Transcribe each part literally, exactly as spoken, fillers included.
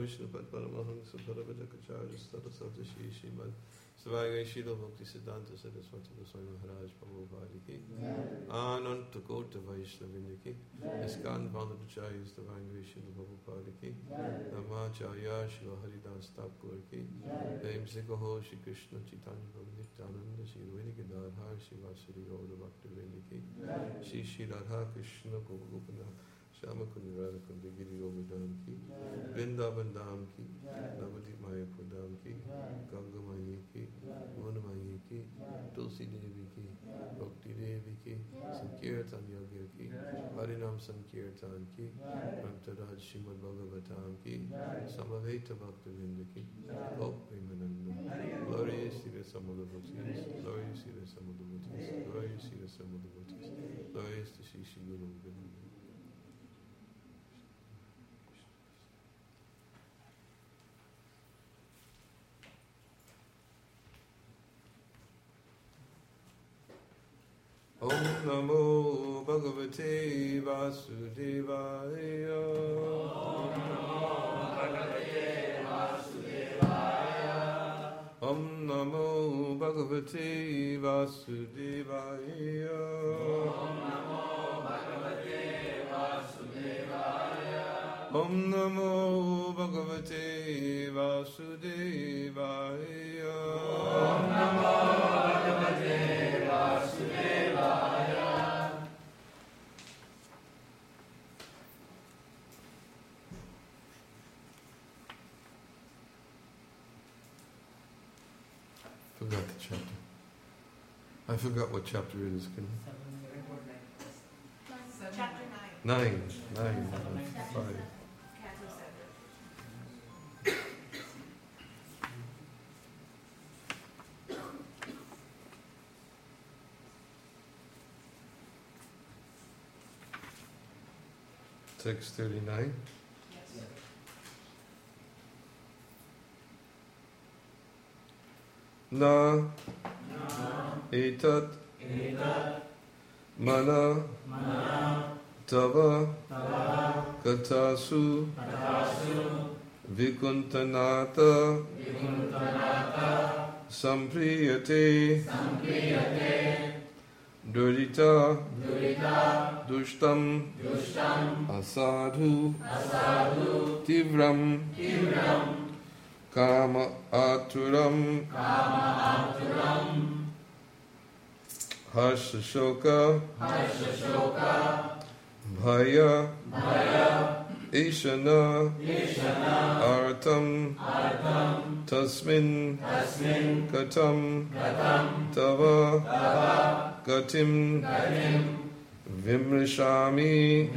Vaishnava Paramaham Saparabhajakacharya Saraswati Shri Srimad Savaya Shila Bhakti Siddhanta Saraswati Goswami Maharaj Prabhupada Ki Ananta Kota Vaishnavinda Ki Iskan Vandanacharyas Divine Shila Prabhupada Ki Namacharya Shiva Haridas Thakur Ki Aim Sikaho Shri Krishna Chaitanya Prabhu Nityananda Shri Ravini Gadadhar Shri Vasudeva Gaura Bhaktivinoda Ki Shri Shri Radha Krishna Gopala Shama Kundi Radha Kundi Giri Govardhan Ki Vrindavan Dham Ki Navadip Mayapur Dham Ki Ganga Mayi Ki Mona Mayi Ki Tulsi Devi Ki Bhakti Devi Ki Sankirtan Yagya Ki Harinam Sankirtan Ki Ramtaraj Srimad Bhagavatam Ki Samaveta Bhaktivinda Ki Gop Premananda Glory to the Samadavatis Glory to the Samadavatis Glory to the Samadavatis Glory to Shri Shri Guru Govinda. Om Namo Bhagavate Vasudevaya. Om Namo Bhagavate Vasudevaya. Om Namo Bhagavate Vasudevaya. Om Namo Bhagavate Vasudevaya. Om Namo Bhagavate Vasudevaya. Om Namo Bhagavate Vasudevaya. Forgot the chapter. I forgot what chapter it is. Can Chapter nine. Nine. Nine. Five. Canto Text thirty-nine. Yes. Na etat mana tava katasu vikuntanata sampriyate durita dushtam asadhu tivram Kama aturam, harsha shoka, bhaya, ishana, artam, tasmin, katam, tava, gatim, vimrishami,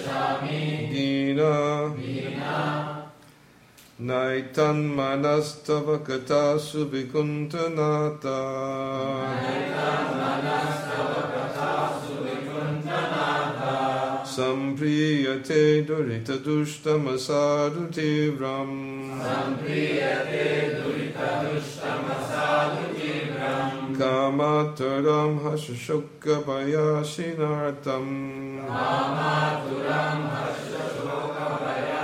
dina, Naitan manastava katasu vikuntanata. Naitan manastava katasu vikuntanata. Sampriyate durita dushtam asadu tivram. Sampriyate durita dushtam asadu tivram. Kamataram hashashukka payashinartam. Kamataram hashashukka payashinartam.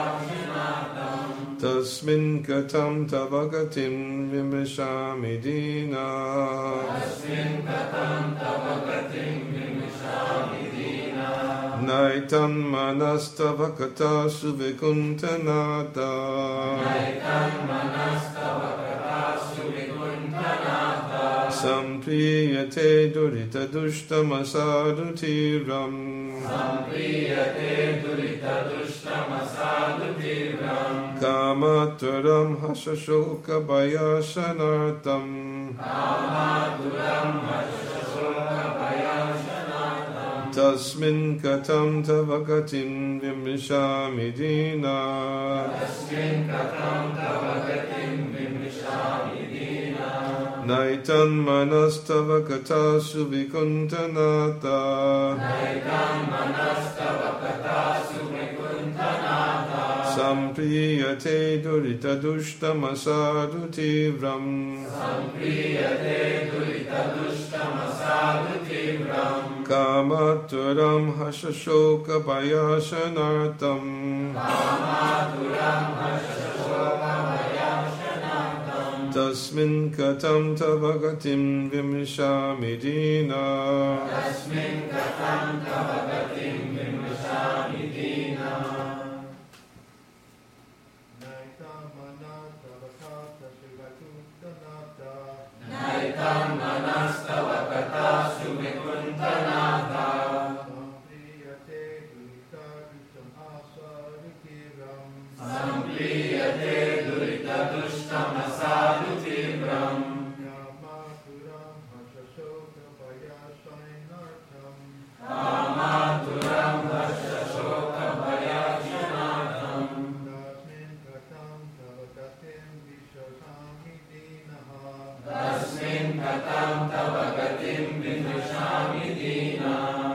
Tasmin katam tavagatim vimishami dina. Tasmin katam tavagatim vimishami dina. Naitam manastavakkatasu vikuntanata. Naitam manastavakkatasu vikuntanata. Sampriyate durita dushtam asadu tiram. Sampriyate durita dushtam asadu tiram. Kamaturam hasashoka bayashanartam. Kamaturam hasashoka bayashanartam. Tasmin katam tavagatim vimishami dina. Tasmin katam tavagatim vimishami dina. Naitan manastavakkatasu vikuntanata. Naitan manastavakkatasu vikuntanata. Sampriyate durita dushtam asadu tivram. Sampriyate durita dushtam asadu tivram. Kamaturam hasashoka payashanartam. Kamaturam hasashoka Tasmin katam tava gatim vimshami dina. Tasmin katam tava gatim vimshami dina. Naitam manastava kata suvikuntanatha. Sampriyate durita dushtam asadu tibram. Kamaturam harsashoka bhayashanartham. Tasmin katam tava gatim vimshami dina.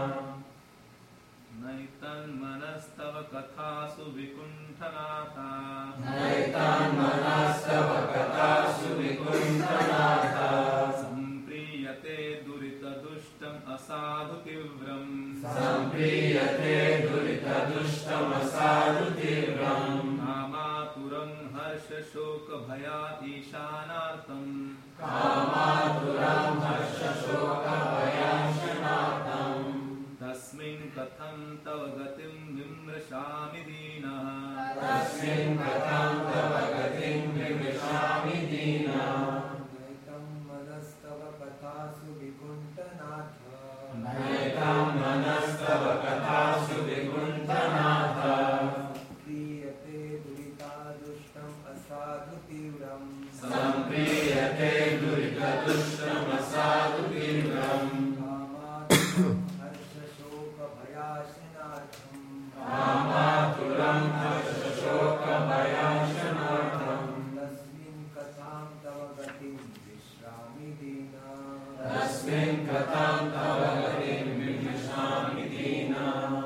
Naitan manastava kathasu vikuntanatha. Naitan manastava kathasu vikuntanatha. Sampriyate durita dushtam asadu tivram. Sampriyate durita dushtam asadu tivram. Kamaturam harsha shoka bhaya ishanartham. Kamaturam harsha shoka bhayashanartham. Tasmin katham tava gatim vimrashami dina. Tasmin katham tava gatim vimrashami dina. Naitam manastava kathasu vikuntanatha. Naitam manastava kathasu vikuntanatha. Sampriyate durita dushtam asadu tivram. Sampriyate durita dushtam asadu tivram. Kamaturam harsha shoka bhayashanartham. Kamaturam harsha shoka bhayashanartham. Tasmin katham tava gatim vishrami dina. Tasmin katham tava gatim vimshami dina.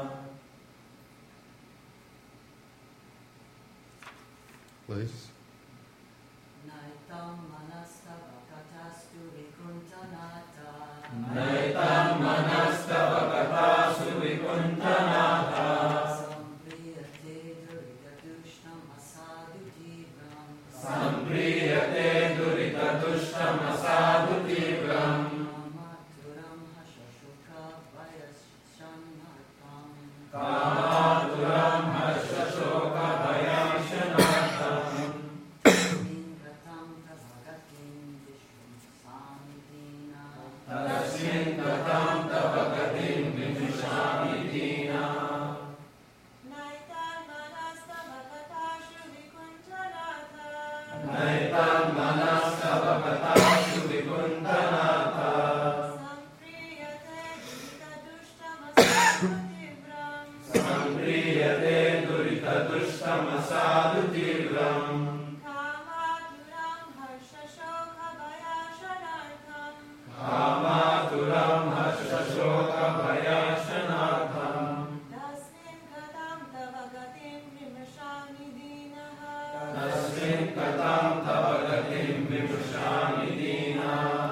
Please. Naitam manastava katastu vikuntanatha. Naitam manastava kathasu vikuntanatha. Sampriyate durita dushtam asadu tibram. Sampriyate durita dushtam asadu tibram. Kamaturam harsashoka bhayashanartham. Kamaturam harsha shoka bhayashanartham. Tasmin katam tava gatim vimshami dina. Tasmin katham tava gatim vimshami dina. Naitan manastava kathasu vikuntanatha. Naitam manastava kathasu vikuntanatha. Sampriyate durita dushtam asadu tibram. Sampriyate durita dushtam asadu tibram. Kamaturam harsha shoka bhayashanartham. Kamaturam harsha shoka bhayashanartham. Tasmin katam tava gatim vimshami dinaha. Tasmin katham tava gatim vimshami dina.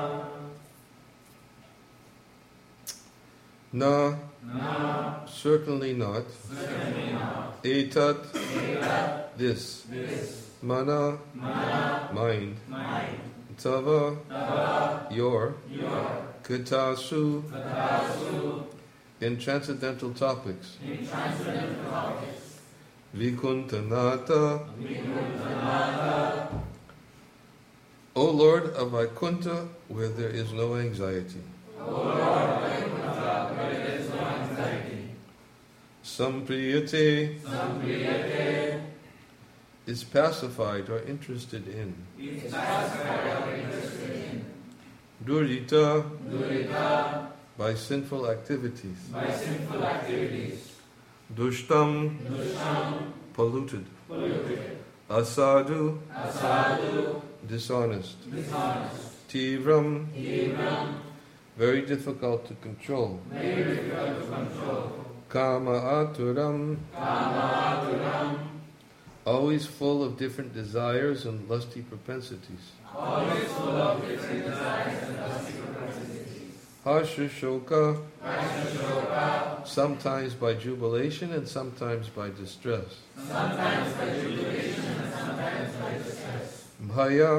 Na, Na, certainly not. certainly not. Etat, this. This, Mana, mana, mind. mind. Tava, Tava, your. your. Katasu, Kathasu, in transcendental topics. in transcendental topics. Vikuntanata, Vikuntanatha. O Lord of Vaikuntha, where there is no anxiety. O Lord, Vaikuntha, where there is no anxiety. Sampriyate Sampriyate is pacified or interested in. is pacified or interested in. Durita, Durita, by sinful activities. by sinful activities. Dushtam, Dushtam, polluted. polluted. Asadu, Asadu, dishonest. dishonest. Tivram, Tibram, very difficult to control. very difficult to control. Kama aturam, Kamaturam, always full of different desires and lusty propensities. always full of different desires and lusty propensities. Harsha shoka, Vaishashoka, sometimes by jubilation and sometimes by distress. sometimes by jubilation and sometimes by distress. Bhaya,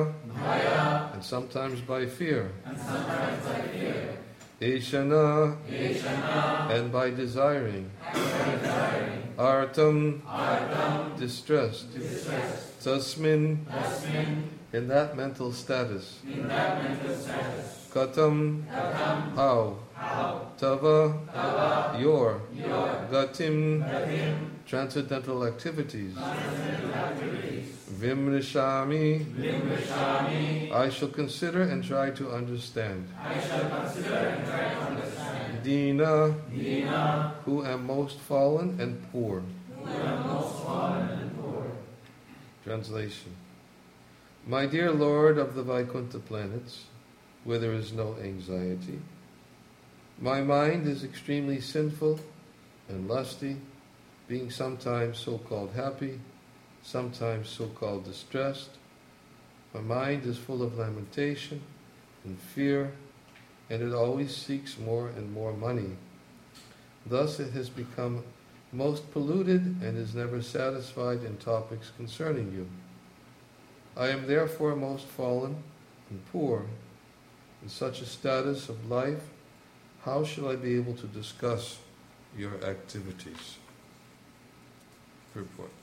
Bhaya, and sometimes by fear. and sometimes by fear. Eshana, Eshana, and by desiring. and by desiring. Artam, Artam, distressed. distressed. Tasmin, Tasmin, in that mental status. in that mental status. Katam, Katam, how. how. Tava, Tava, your. your. Gatim, Gatim, transcendental activities. transcendental activities. Vimrishami, Vimrishami, I shall consider and try to understand. I shall consider and try to understand. Dina, Dina, who am most fallen and poor. who am most fallen and poor. Translation. My dear Lord of the Vaikuntha planets, where there is no anxiety, my mind is extremely sinful and lusty, being sometimes so-called happy, sometimes so-called distressed. My mind is full of lamentation and fear, and it always seeks more and more money. Thus it has become most polluted and is never satisfied in topics concerning you. I am therefore most fallen and poor. In such a status of life, how shall I be able to discuss your activities? Purport.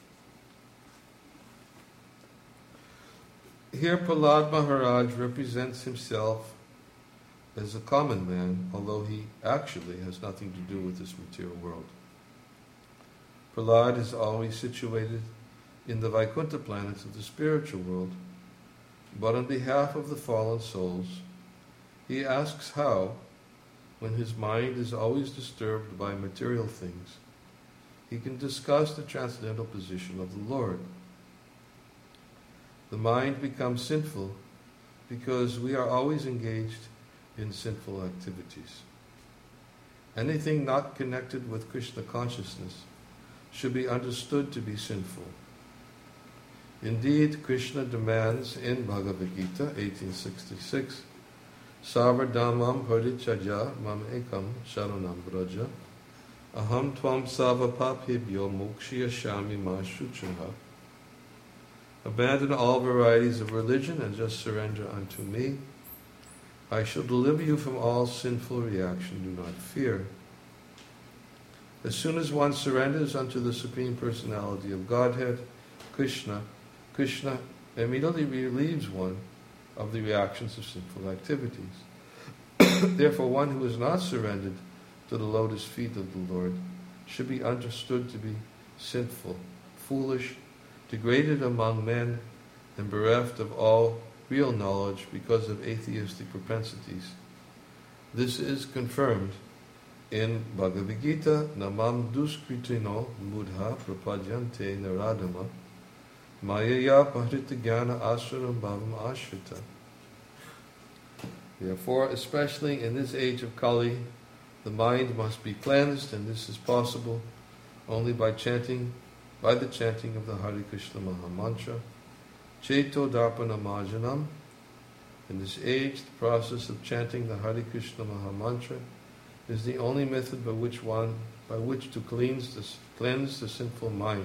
Here Prahlad Maharaj represents himself as a common man, although he actually has nothing to do with this material world. Prahlad is always situated in the Vaikuntha planets of the spiritual world, but on behalf of the fallen souls, he asks how, when his mind is always disturbed by material things, he can discuss the transcendental position of the Lord. The mind becomes sinful because we are always engaged in sinful activities. Anything not connected with Krishna consciousness should be understood to be sinful. Indeed, Krishna demands in Bhagavad Gita eighteen sixty-six, Sarvadhamam Harichaja Mam Ekam Sharanam Braja Aham Tvam Savapapibhyo Mokshiyashami Ma Shuchaha. Abandon all varieties of religion and just surrender unto me. I shall deliver you from all sinful reaction. Do not fear. As soon as one surrenders unto the Supreme Personality of Godhead, Krishna, Krishna immediately relieves one of the reactions of sinful activities. Therefore, one who is not surrendered to the lotus feet of the Lord should be understood to be sinful, foolish, degraded among men, and bereft of all real knowledge because of atheistic propensities. This is confirmed in Bhagavad Gita, Namam Duskritino Mudha Prapadyante Naradama Mayaya Pahrita Jnana Aswaram Bhavam Ashrita. Therefore, especially in this age of Kali, the mind must be cleansed, and this is possible only by chanting, by the chanting of the Hare Krishna Maha Mantra. Cheto Darpana Majanam. In this age, the process of chanting the Hare Krishna Maha Mantra is the only method by which one, by which to cleanse the, cleanse the sinful mind.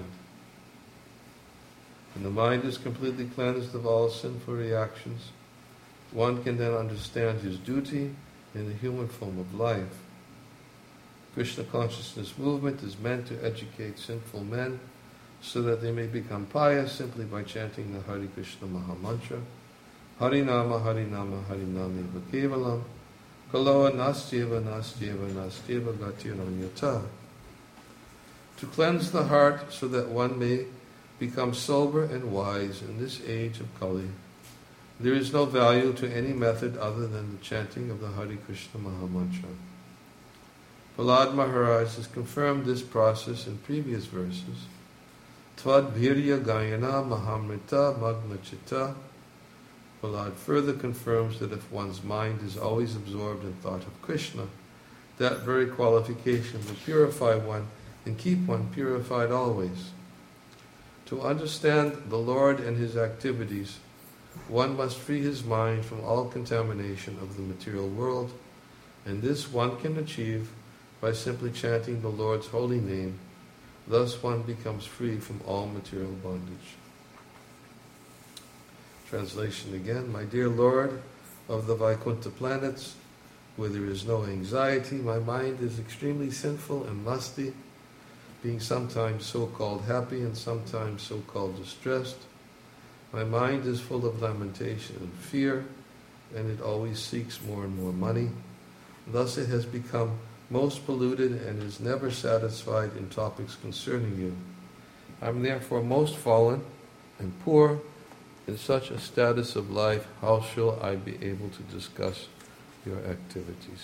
When the mind is completely cleansed of all sinful reactions, one can then understand his duty in the human form of life. Krishna consciousness movement is meant to educate sinful men so that they may become pious simply by chanting the Hare Krishna Maha Mantra. Harinama, Harinama, Harinama Kevalam, Kaloa Nastyeva, Nastyeva, Nastyeva Gatiranyata. To cleanse the heart so that one may become sober and wise in this age of Kali, there is no value to any method other than the chanting of the Hare Krishna Maha Mantra. Prahlad Maharaj has confirmed this process in previous verses. Tvad Bhirya Gayana Mahamrita Magna Chitta. Prahlad further confirms that if one's mind is always absorbed in thought of Krishna, that very qualification will purify one and keep one purified always. To understand the Lord and His activities, one must free his mind from all contamination of the material world, and this one can achieve by simply chanting the Lord's holy name. Thus one becomes free from all material bondage. Translation again. My dear Lord of the Vaikuntha planets, where there is no anxiety, my mind is extremely sinful and lusty, being sometimes so-called happy and sometimes so-called distressed. My mind is full of lamentation and fear, and it always seeks more and more money. Thus it has become most polluted and is never satisfied in topics concerning you. I am therefore most fallen and poor. In such a status of life, how shall I be able to discuss your activities?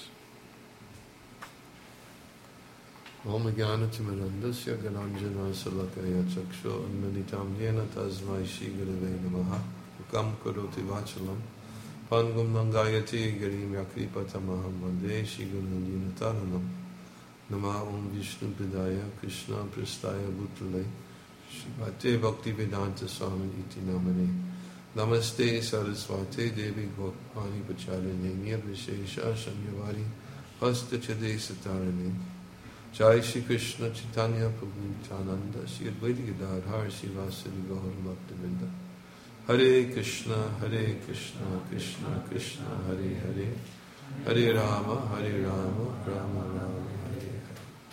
Om Jnana Timirandasya Gananjana Salakaya Chaksho Unmanitam Yena Tasmai Shri Gurave Namaha Ukam Karoti Vachalam Pangum Nangayati Garim Yakripatamaham Vande Shri Gunandina Taranam Nama Om Vishnu Pidaya Krishna Prastaya Bhutale Shrimate Bhakti Vedanta Swami Iti Namane Namaste Saraswate Devi Gopani Pacharane Nirvishesha Shanyavari Hasta Chade Satarane Jai Shri Krishna Chaitanya Prabhu Nityananda Shri Advaita Gadadhar Srivasadi Gaur Bhaktivinda Hare Krishna Hare Krishna Krishna Krishna Hare Hare Hare Rama Hare Rama Rama Rama Hare Hare.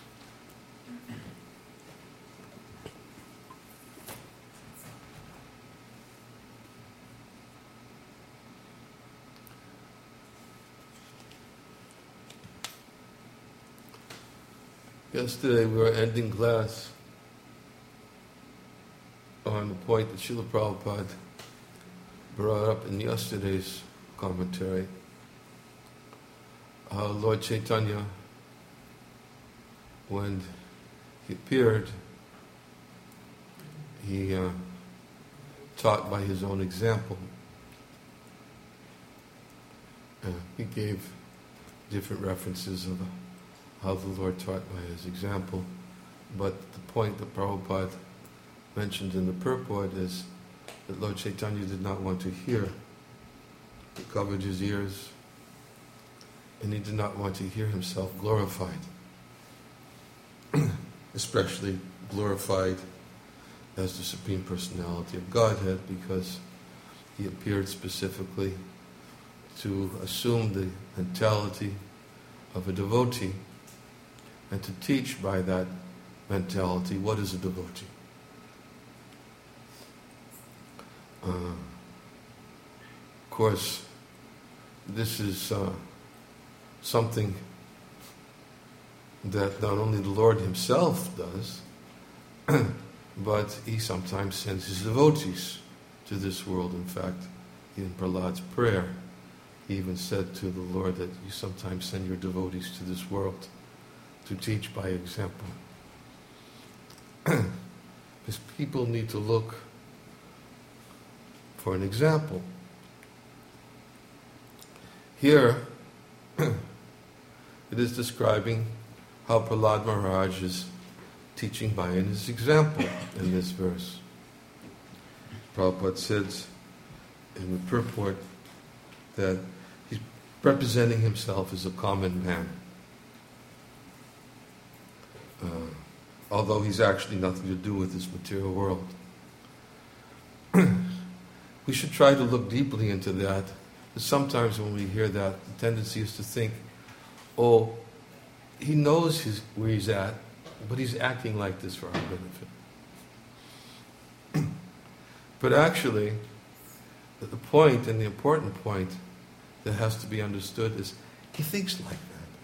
Yesterday we were ending class on the point that Srila Prabhupada brought up in yesterday's commentary. How Lord Chaitanya, when he appeared, he uh, taught by his own example. Uh, he gave different references of how the Lord taught by his example, but the point that Prabhupada mentioned in the purport is that Lord Chaitanya did not want to hear. He covered his ears, and he did not want to hear himself glorified, especially glorified as the Supreme Personality of Godhead, because he appeared specifically to assume the mentality of a devotee and to teach by that mentality what is a devotee. Uh, of course, this is uh, something that not only the Lord himself does, but he sometimes sends his devotees to this world. In fact, in Prahlad's prayer, he even said to the Lord that you sometimes send your devotees to this world to teach by example. Because people need to look for an example. Here, it is describing how Prahlad Maharaj is teaching by his example in this verse. Prabhupada says in the purport that he's representing himself as a common man. Uh, although he's actually nothing to do with this material world. We should try to look deeply into that. But sometimes when we hear that, the tendency is to think, oh, he knows his, where he's at, but he's acting like this for our benefit. But actually, the point and the important point that has to be understood is he thinks like that.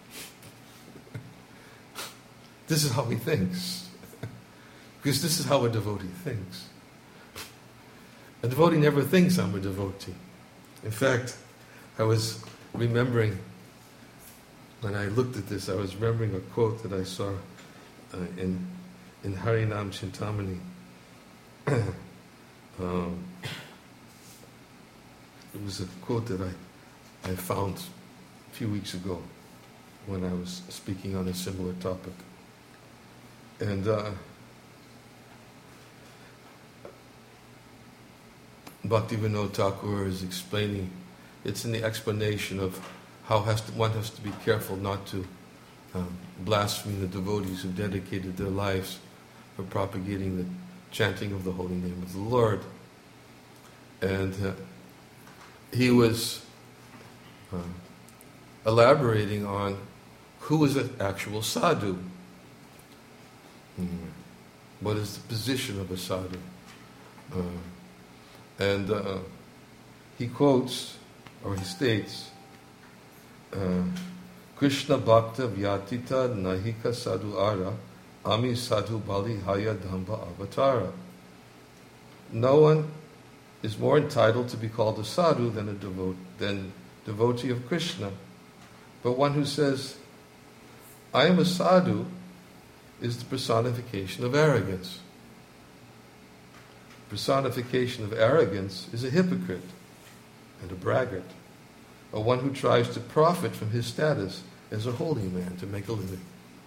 This is how he thinks. Because this is how a devotee thinks. A devotee never thinks I'm a devotee. In fact, I was remembering, when I looked at this, I was remembering a quote that I saw uh, in in Harinam Chintamani. um, it was a quote that I, I found a few weeks ago when I was speaking on a similar topic. And uh, Bhaktivinoda Thakur is explaining, it's in the explanation of how has to, one has to be careful not to um, blaspheme the devotees who dedicated their lives for propagating the chanting of the holy name of the Lord. And uh, he was uh, elaborating on who is an actual sadhu. Mm. What is the position of a sadhu? Uh, and uh, he quotes, or he states, uh, Krishna Bhakta Vyatita Nahika Sadhu Ara Ami Sadhu Bali Haya Dhamba Avatara. No one is more entitled to be called a sadhu than a devote, than devotee of Krishna. But one who says, I am a sadhu, is the personification of arrogance. Personification of arrogance is a hypocrite and a braggart, or one who tries to profit from his status as a holy man to make a living.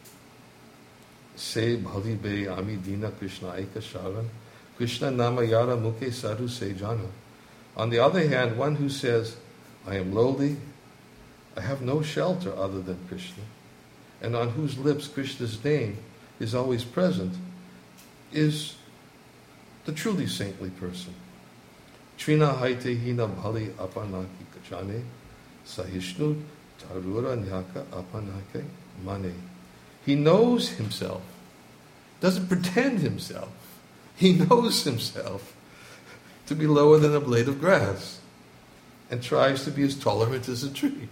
Se bhali be ami dina Krishna aika sharan, Krishna nama yara mukhe sadhu se jana. On the other hand, one who says, I am lowly, I have no shelter other than Krishna, and on whose lips Krishna's name is always present, is the truly saintly person. Trina haite hina bhali apanaki kachane, sahishnu tarura nyaka apanake mane. He knows himself, doesn't pretend himself. He knows himself to be lower than a blade of grass and tries to be as tolerant as a tree.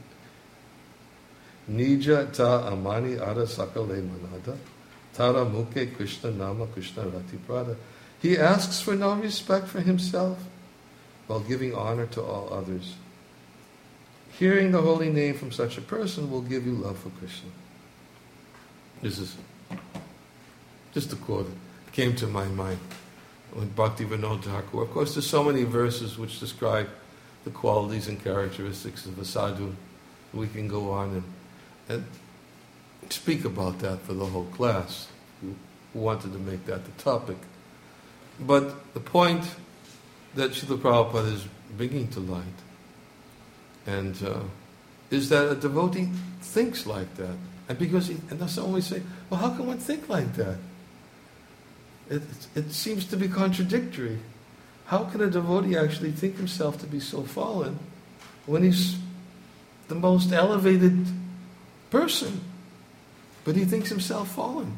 Nija ta amani ara sakale manada, tara mukhe Krishna nama Krishna rati prada. He asks for no respect for himself while giving honor to all others. Hearing the holy name from such a person will give you love for Krishna. This is just a quote that came to my mind when Bhaktivinoda Thakur. Of course, there's so many verses which describe the qualities and characteristics of a sadhu. We can go on and, and speak about that for the whole class, who wanted to make that the topic. But the point that Srila Prabhupada is bringing to light and uh, is that a devotee thinks like that. And because he, and that's always say, well, how can one think like that? It, it, it seems to be contradictory. How can a devotee actually think himself to be so fallen when he's the most elevated person, but he thinks himself fallen?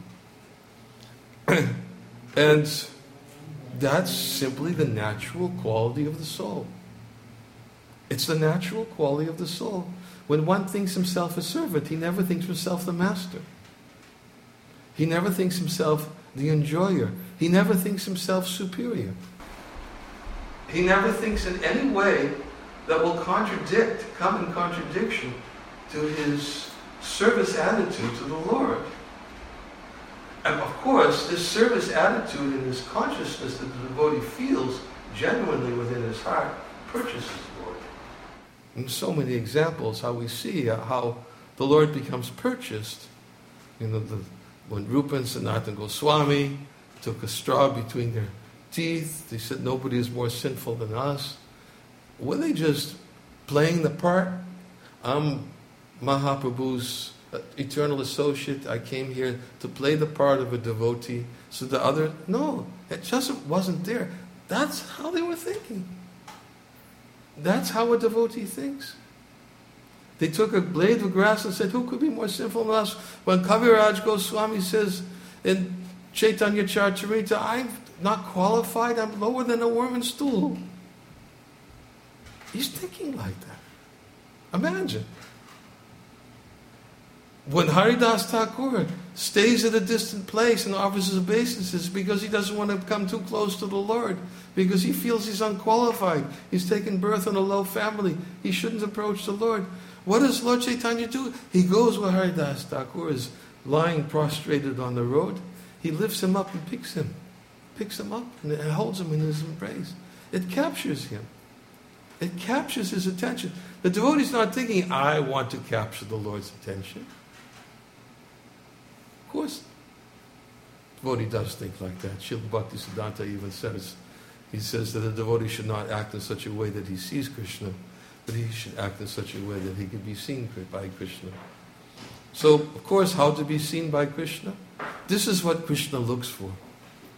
And that's simply the natural quality of the soul. It's the natural quality of the soul. When one thinks himself a servant, he never thinks himself the master. He never thinks himself the enjoyer. He never thinks himself superior. He never thinks in any way that will contradict, come in contradiction to his service attitude to the Lord. And of course, this service attitude and this consciousness that the devotee feels genuinely within his heart purchases the Lord. And so many examples how we see how the Lord becomes purchased. You know, the, when Rupa and Sanatana Goswami took a straw between their teeth, they said nobody is more sinful than us. Were they just playing the part? I'm Mahaprabhu's uh, eternal associate. I came here to play the part of a devotee. So the other, no, it just wasn't there. That's how they were thinking. That's how a devotee thinks. They took a blade of grass and said, who could be more sinful than us? When Kaviraj Goswami says in Chaitanya Charitamrita, I'm not qualified, I'm lower than a worm and stool. He's thinking like that. Imagine. When Haridas Thakur stays at a distant place and offers his obeisances because he doesn't want to come too close to the Lord, because he feels he's unqualified, he's taken birth in a low family, he shouldn't approach the Lord. What does Lord Chaitanya do? He goes where Haridas Thakur is lying prostrated on the road. He lifts him up and picks him. Picks him up and holds him in his embrace. It captures him. It captures his attention. The devotee's not thinking, I want to capture the Lord's attention. Of course, the devotee does think like that. Srila Bhaktisiddhanta even says, he says that a devotee should not act in such a way that he sees Krishna, but he should act in such a way that he can be seen by Krishna. So, of course, how to be seen by Krishna? This is what Krishna looks for.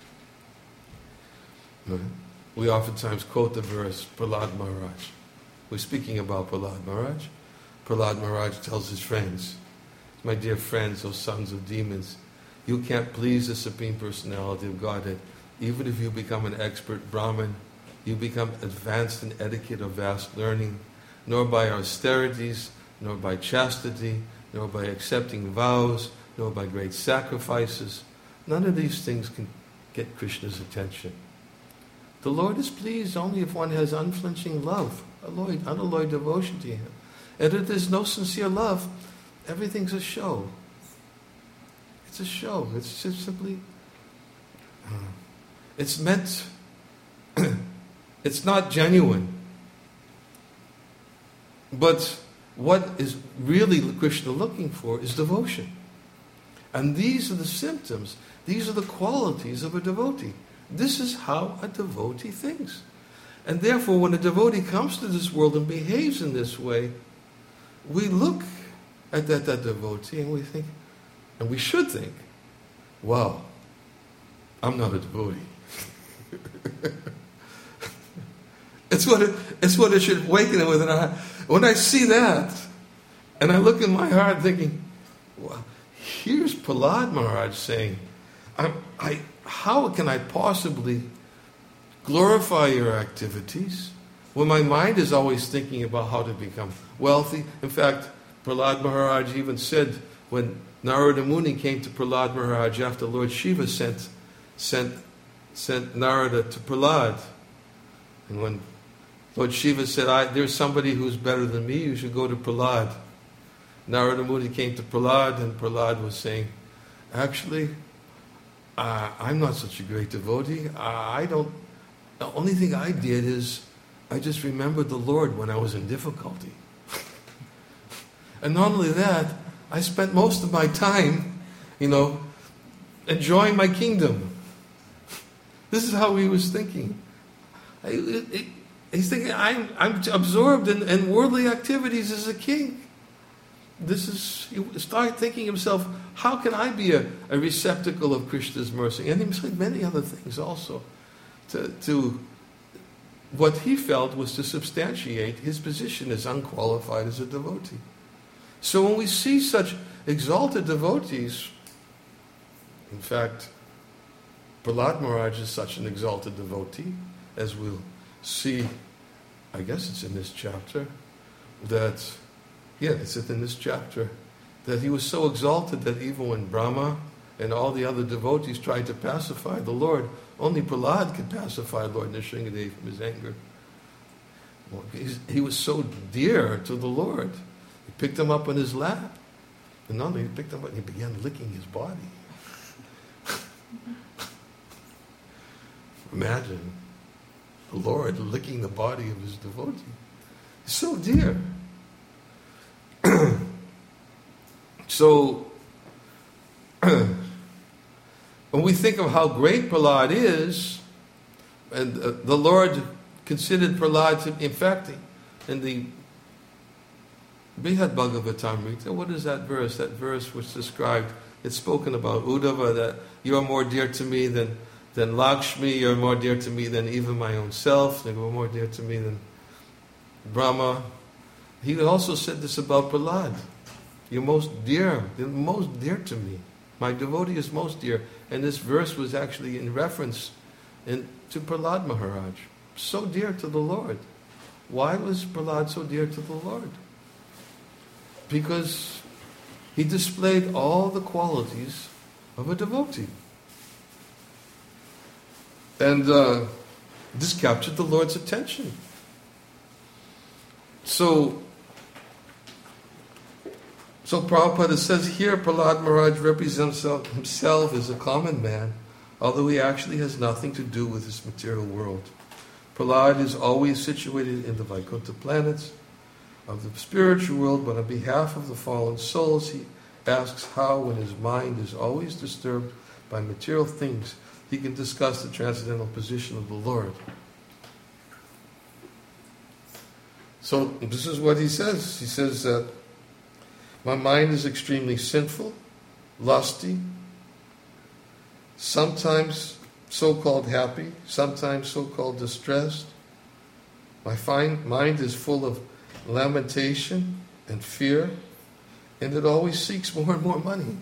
We oftentimes quote the verse, Prahlad Maharaj. We're speaking about Prahlad Maharaj. Prahlad Maharaj tells his friends, my dear friends, O sons of demons, you can't please the Supreme Personality of Godhead. Even if you become an expert Brahmin, you become advanced in etiquette or vast learning, nor by austerities, nor by chastity, nor by accepting vows, nor by great sacrifices. None of these things can get Krishna's attention. The Lord is pleased only if one has unflinching love, alloyed, unalloyed devotion to Him. And if there's no sincere love, everything's a show. It's a show. It's just simply, uh, it's meant, it's not genuine. But what is really Krishna looking for is devotion. And these are the symptoms, these are the qualities of a devotee. This is how a devotee thinks. And therefore, when a devotee comes to this world and behaves in this way, we look at that, that devotee and we think, and we should think, wow, I'm not a devotee. It's what it, it's what it should awaken it with. And I, when I see that, and I look in my heart thinking, well, here's Prahlad Maharaj saying, I, I, how can I possibly glorify your activities when my mind is always thinking about how to become wealthy? In fact, Prahlad Maharaj even said when Narada Muni came to Prahlad Maharaj after Lord Shiva sent, sent, sent Narada to Prahlad, and when Lord Shiva said, I, there's somebody who's better than me, you should go to Prahlad. Narada Muni came to Prahlad, and Prahlad was saying, actually, uh, I'm not such a great devotee. I, I don't, the only thing I did is, I just remembered the Lord when I was in difficulty. And not only that, I spent most of my time, you know, enjoying my kingdom. This is how he was thinking. I, it, it, he's thinking, I'm, I'm absorbed in, in worldly activities as a king. This is, he started thinking himself, how can I be a, a receptacle of Krishna's mercy? And he said many other things also. To, to what he felt was to substantiate his position as unqualified as a devotee. So when we see such exalted devotees, in fact, Prahlad Maharaj is such an exalted devotee, as we'll see, I guess it's in this chapter, that, yeah, it's in this chapter, that he was so exalted that even when Brahma and all the other devotees tried to pacify the Lord, only Prahlad could pacify Lord Nrsingadev from his anger. Well, he was so dear to the Lord. He picked him up on his lap. And not only he picked him up, he began licking his body. Imagine the Lord licking the body of his devotee. He's so dear. So, when we think of how great Prahlad is, and uh, the Lord considered Prahlad to, in fact, in the Brihad Bhagavatamrita, what is that verse? That verse which described, it's spoken about Uddhava, that you are more dear to me than, than Lakshmi, you're more dear to me than even my own self, you are more dear to me than Brahma. He also said this about Prahlad. You're most dear, you're most dear to me. My devotee is most dear. And this verse was actually in reference in, to Prahlad Maharaj. So dear to the Lord. Why was Prahlad so dear to the Lord? Because he displayed all the qualities of a devotee. And uh, this captured the Lord's attention. So, so Prabhupada says here, Prahlad Maharaj represents himself as a common man, although he actually has nothing to do with this material world. Prahlad is always situated in the Vaikuntha planets of the spiritual world, but on behalf of the fallen souls, he asks how, when his mind is always disturbed by material things, he can discuss the transcendental position of the Lord. So this is what he says. He says that my mind is extremely sinful, lusty, sometimes so-called happy, sometimes so-called distressed. My find, mind is full of lamentation and fear, and it always seeks more and more money.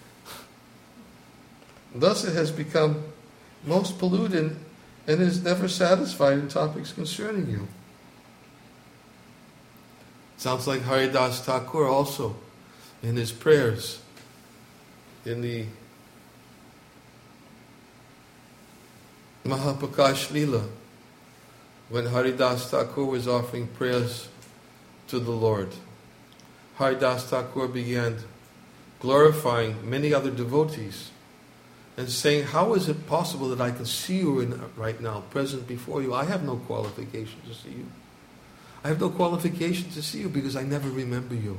Thus it has become most polluted and is never satisfied in topics concerning you. Sounds like Haridas Thakur also in his prayers in the Mahapakash Leela, when Haridas Thakur was offering prayers to the Lord. Haridas Thakur began glorifying many other devotees and saying, how is it possible that I can see you in, right now, present before you? I have no qualification to see you. I have no qualification to see you because I never remember you.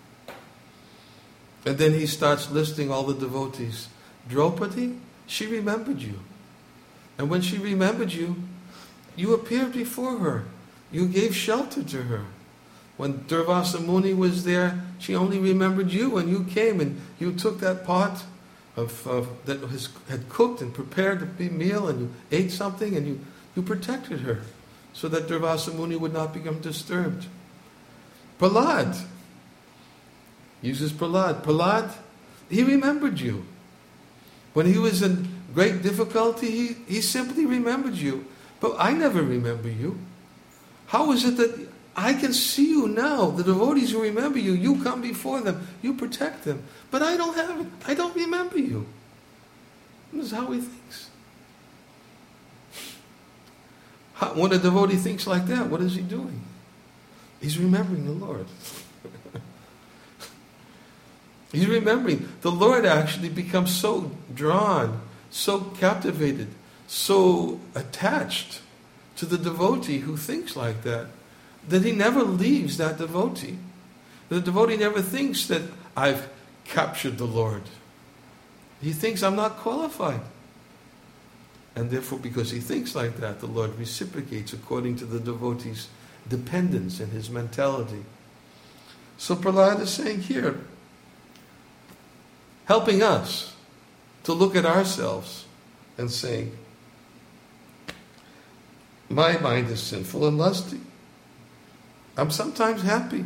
And then he starts listing all the devotees. Draupadi, she remembered you. And when she remembered you, you appeared before her. You gave shelter to her. When Durvasa Muni was there, she only remembered you, and you came and you took that pot of, of that was, had cooked and prepared a meal, and you ate something, and you, you protected her so that Durvasa Muni would not become disturbed. Prahlad uses Prahlad. Prahlad, he remembered you. When he was in great difficulty, he, he simply remembered you. But I never remember you. How is it that I can see you now? The devotees who remember you, you come before them, you protect them. But I don't have it. I don't remember you. This is how he thinks. How, when a devotee thinks like that, what is he doing? He's remembering the Lord. He's remembering. The Lord actually becomes so drawn, so captivated, so attached to the devotee who thinks like that, that he never leaves that devotee. The devotee never thinks that I've captured the Lord. He thinks I'm not qualified. And therefore, because he thinks like that, the Lord reciprocates according to the devotee's dependence and his mentality. So Prahlad is saying here, helping us to look at ourselves and saying, my mind is sinful and lusty. I'm sometimes happy.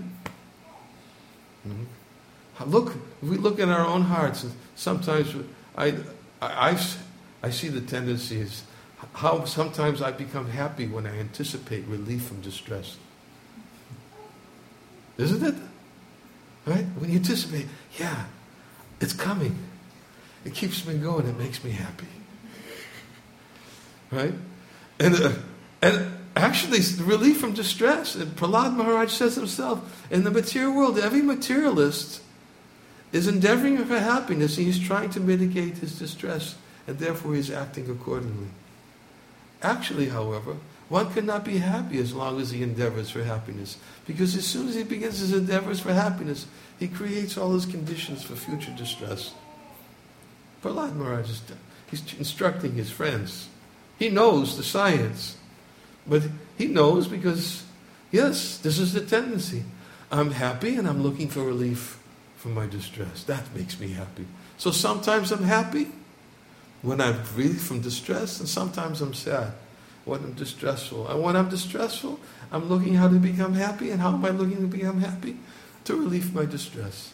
Mm-hmm. Look, if we look in our own hearts, and sometimes I, I, I, I see the tendency is how sometimes I become happy when I anticipate relief from distress. Isn't it? Right? When you anticipate, yeah, it's coming. It keeps me going. It makes me happy. Right? And uh, and actually, relief from distress. And Prahlad Maharaj says himself, in the material world, every materialist is endeavoring for happiness, and he's trying to mitigate his distress, and therefore he's acting accordingly. Actually, however, one cannot be happy as long as he endeavors for happiness, because as soon as he begins his endeavors for happiness, he creates all his conditions for future distress. Prahlad Maharaj is he's instructing his friends. He knows the science, but he knows because, yes, this is the tendency. I'm happy and I'm looking for relief from my distress. That makes me happy. So sometimes I'm happy when I'm relief from distress, and sometimes I'm sad when I'm distressful. And when I'm distressful, I'm looking how to become happy. And how am I looking to become happy? To relieve my distress.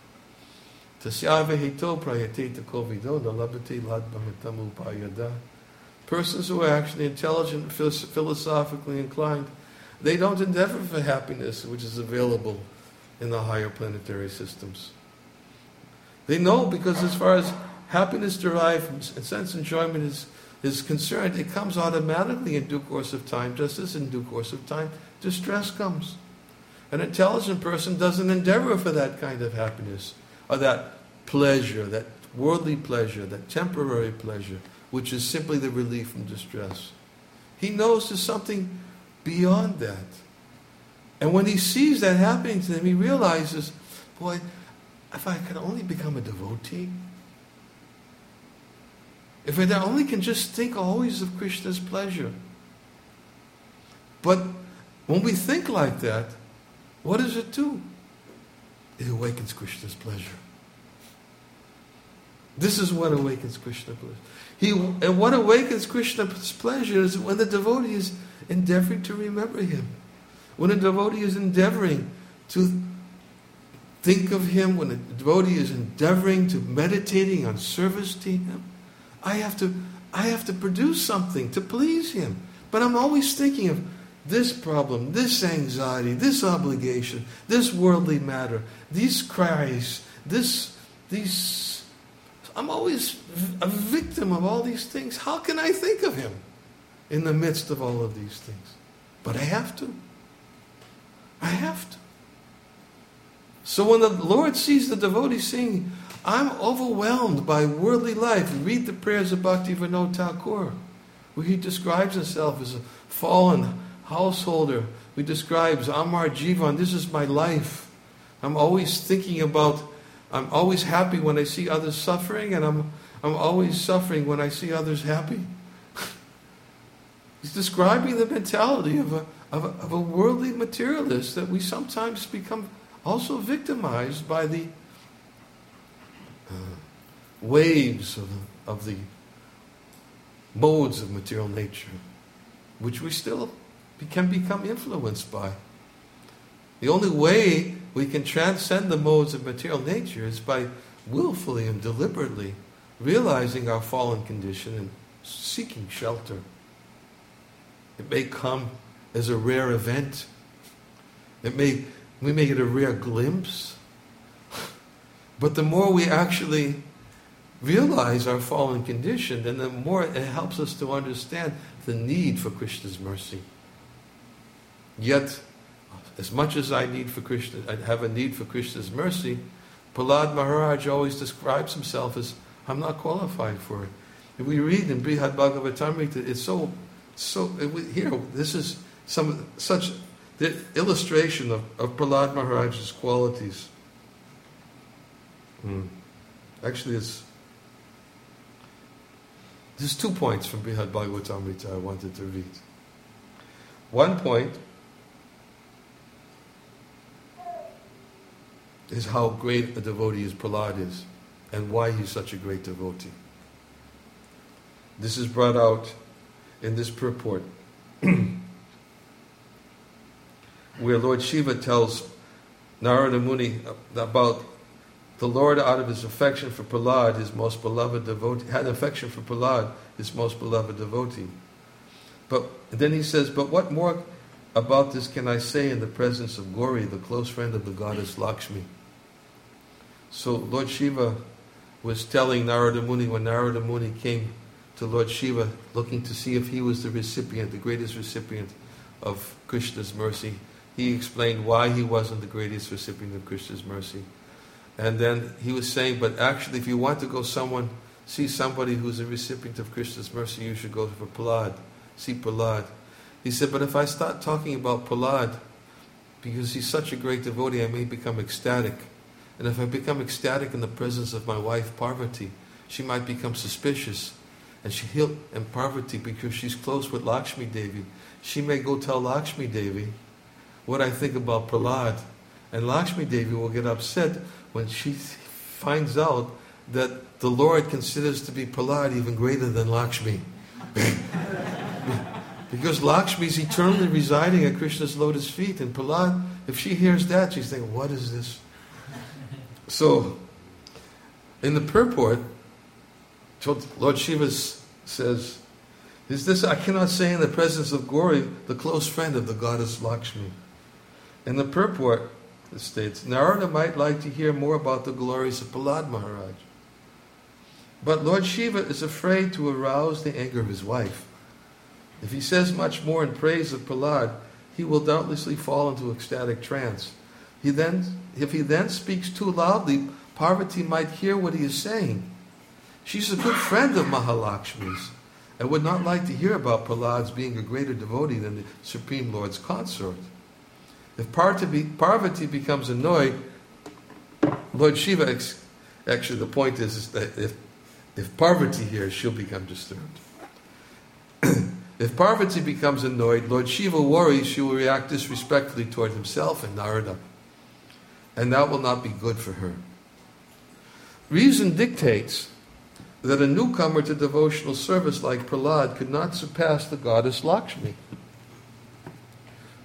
Persons who are actually intelligent, philosophically inclined, they don't endeavor for happiness which is available in the higher planetary systems. They know, because as far as happiness derived from sense enjoyment is, is concerned, it comes automatically in due course of time, just as in due course of time, distress comes. An intelligent person doesn't endeavor for that kind of happiness, or that pleasure, that worldly pleasure, that temporary pleasure, which is simply the relief from distress. He knows there's something beyond that. And when he sees that happening to him, he realizes, boy, if I could only become a devotee, if I only can just think always of Krishna's pleasure. But when we think like that, what does it do? It awakens Krishna's pleasure. This is what awakens Krishna's pleasure. He, and what awakens Krishna's pleasure is when the devotee is, endeavoring to remember him. When a devotee is endeavoring to think of him, when a devotee is endeavoring to meditating on service to him, I have to, I have to produce something to please him. But I'm always thinking of this problem, this anxiety, this obligation, this worldly matter, these cries, this, these... I'm always a victim of all these things. How can I think of him in the midst of all of these things? But I have to. I have to. So when the Lord sees the devotee saying, I'm overwhelmed by worldly life, read the prayers of Bhaktivinoda Thakur, where he describes himself as a fallen householder. He describes, Amar Jivan, this is my life. I'm always thinking about, I'm always happy when I see others suffering, and I'm, I'm always suffering when I see others happy. He's describing the mentality of a, of, a, of a worldly materialist, that we sometimes become also victimized by the uh, waves of, of the modes of material nature, which we still can become influenced by. The only way we can transcend the modes of material nature is by willfully and deliberately realizing our fallen condition and seeking shelter. It may come as a rare event. It may, we may get a rare glimpse. But the more we actually realize our fallen condition, then the more it helps us to understand the need for Krishna's mercy. Yet, as much as I need for Krishna, I have a need for Krishna's mercy, Prahlad Maharaj always describes himself as, I'm not qualified for it. If we read in Brihad Bhagavatamrita, it's so, so it, here, this is some such the illustration of, of Prahlad Maharaj's qualities. Hmm. Actually, it's there's two points from Brihad Bhagavatamrita I wanted to read. One point is how great a devotee as Prahlad is, and why he's such a great devotee. This is brought out in this purport, where Lord Shiva tells Narada Muni about the Lord, out of his affection for Prahlad, his most beloved devotee, had affection for Prahlad, his most beloved devotee. But then he says, but what more about this can I say in the presence of Gauri, the close friend of the goddess Lakshmi? So Lord Shiva was telling Narada Muni, when Narada Muni came to Lord Shiva looking to see if he was the recipient, the greatest recipient of Krishna's mercy, he explained why he wasn't the greatest recipient of Krishna's mercy. And then he was saying, but actually if you want to go someone, see somebody who's a recipient of Krishna's mercy, you should go for Prahlad. See Prahlad. He said, but if I start talking about Prahlad, because he's such a great devotee, I may become ecstatic. And if I become ecstatic in the presence of my wife Parvati, she might become suspicious. And she he'll, and Parvati, because she's close with Lakshmi Devi, she may go tell Lakshmi Devi what I think about Prahlad. And Lakshmi Devi will get upset when she finds out that the Lord considers to be Prahlad even greater than Lakshmi. Because Lakshmi is eternally residing at Krishna's lotus feet, and Prahlad, if she hears that, she's thinking, what is this? So, in the purport, Lord Shiva says, is this I cannot say in the presence of Gauri, the close friend of the goddess Lakshmi. In the purport, it states, Narada might like to hear more about the glories of Prahlad Maharaj. But Lord Shiva is afraid to arouse the anger of his wife. If he says much more in praise of Prahlad, he will doubtlessly fall into ecstatic trance. He then, if he then speaks too loudly, Parvati might hear what he is saying. She's a good friend of Mahalakshmi's and would not like to hear about Prahlad's being a greater devotee than the Supreme Lord's consort. If Parvati becomes annoyed, Lord Shiva, actually the point is, is that if, if Parvati hears, she'll become disturbed. If Parvati becomes annoyed, Lord Shiva worries she will react disrespectfully toward himself and Narada. And that will not be good for her. Reason dictates that a newcomer to devotional service like Prahlad could not surpass the goddess Lakshmi.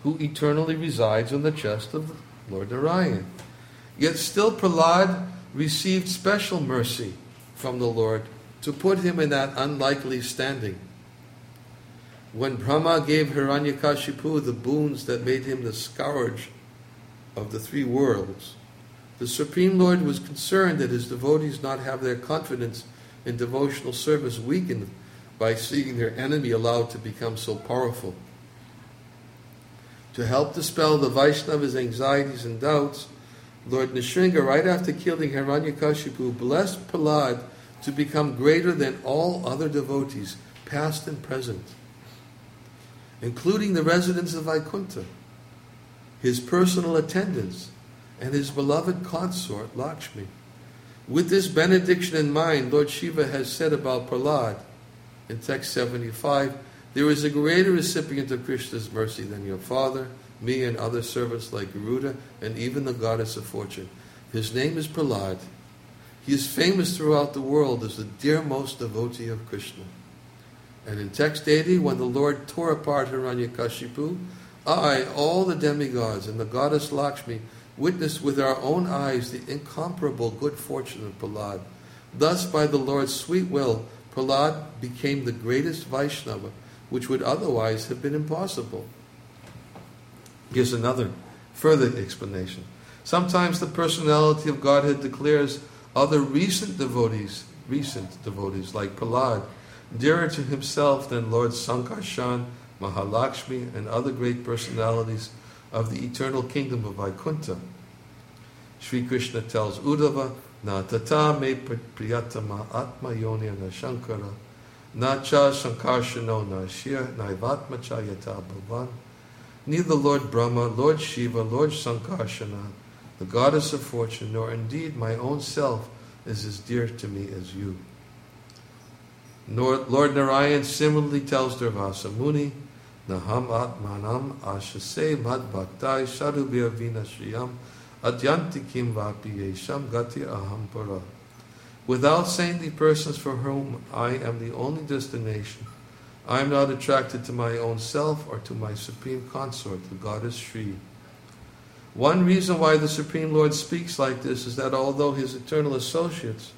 who eternally resides on the chest of Lord Narayan. Yet still Prahlad received special mercy from the Lord to put him in that unlikely standing. When Brahma gave Hiranyakashipu the boons that made him the scourge of the three worlds, the Supreme Lord was concerned that his devotees not have their confidence in devotional service weakened by seeing their enemy allowed to become so powerful. To help dispel the Vaishnava's anxieties and doubts, Lord Nrsimha, right after killing Hiranyakashipu, blessed Prahlad to become greater than all other devotees, past and present, including the residents of Vaikuntha, his personal attendants, and his beloved consort, Lakshmi. With this benediction in mind, Lord Shiva has said about Prahlad, in text seventy-five, there is a greater recipient of Krishna's mercy than your father, me, and other servants like Garuda, and even the goddess of fortune. His name is Prahlad. He is famous throughout the world as the dearmost devotee of Krishna. And in text eighty, when the Lord tore apart Hiranyakashipu, I, all the demigods, and the goddess Lakshmi witnessed with our own eyes the incomparable good fortune of Prahlad. Thus, by the Lord's sweet will, Prahlad became the greatest Vaishnava, which would otherwise have been impossible. Here's another further explanation. Sometimes the personality of Godhead declares other recent devotees, recent devotees like Prahlad, dearer to himself than Lord Sankarshan, Mahalakshmi, and other great personalities of the eternal kingdom of Vaikuntha. Sri Krishna tells Uddhava, Na tata me priyatama atma yonya na shankara, na cha sankarshano na shir naivatma cha yata bhavan. Neither Lord Brahma, Lord Shiva, Lord Sankarshana, the goddess of fortune, nor indeed my own self is as dear to me as you. Nor Lord Narayan similarly tells Durvasa Muni, Naham atmanam ashase mad bhaktai sadhubhya vinashriyam adyanti kim vapi yesham gati aham para. Without saintly persons for whom I am the only destination, I am not attracted to my own self or to my supreme consort, the goddess Shri. One reason why the Supreme Lord speaks like this is that although his eternal associates,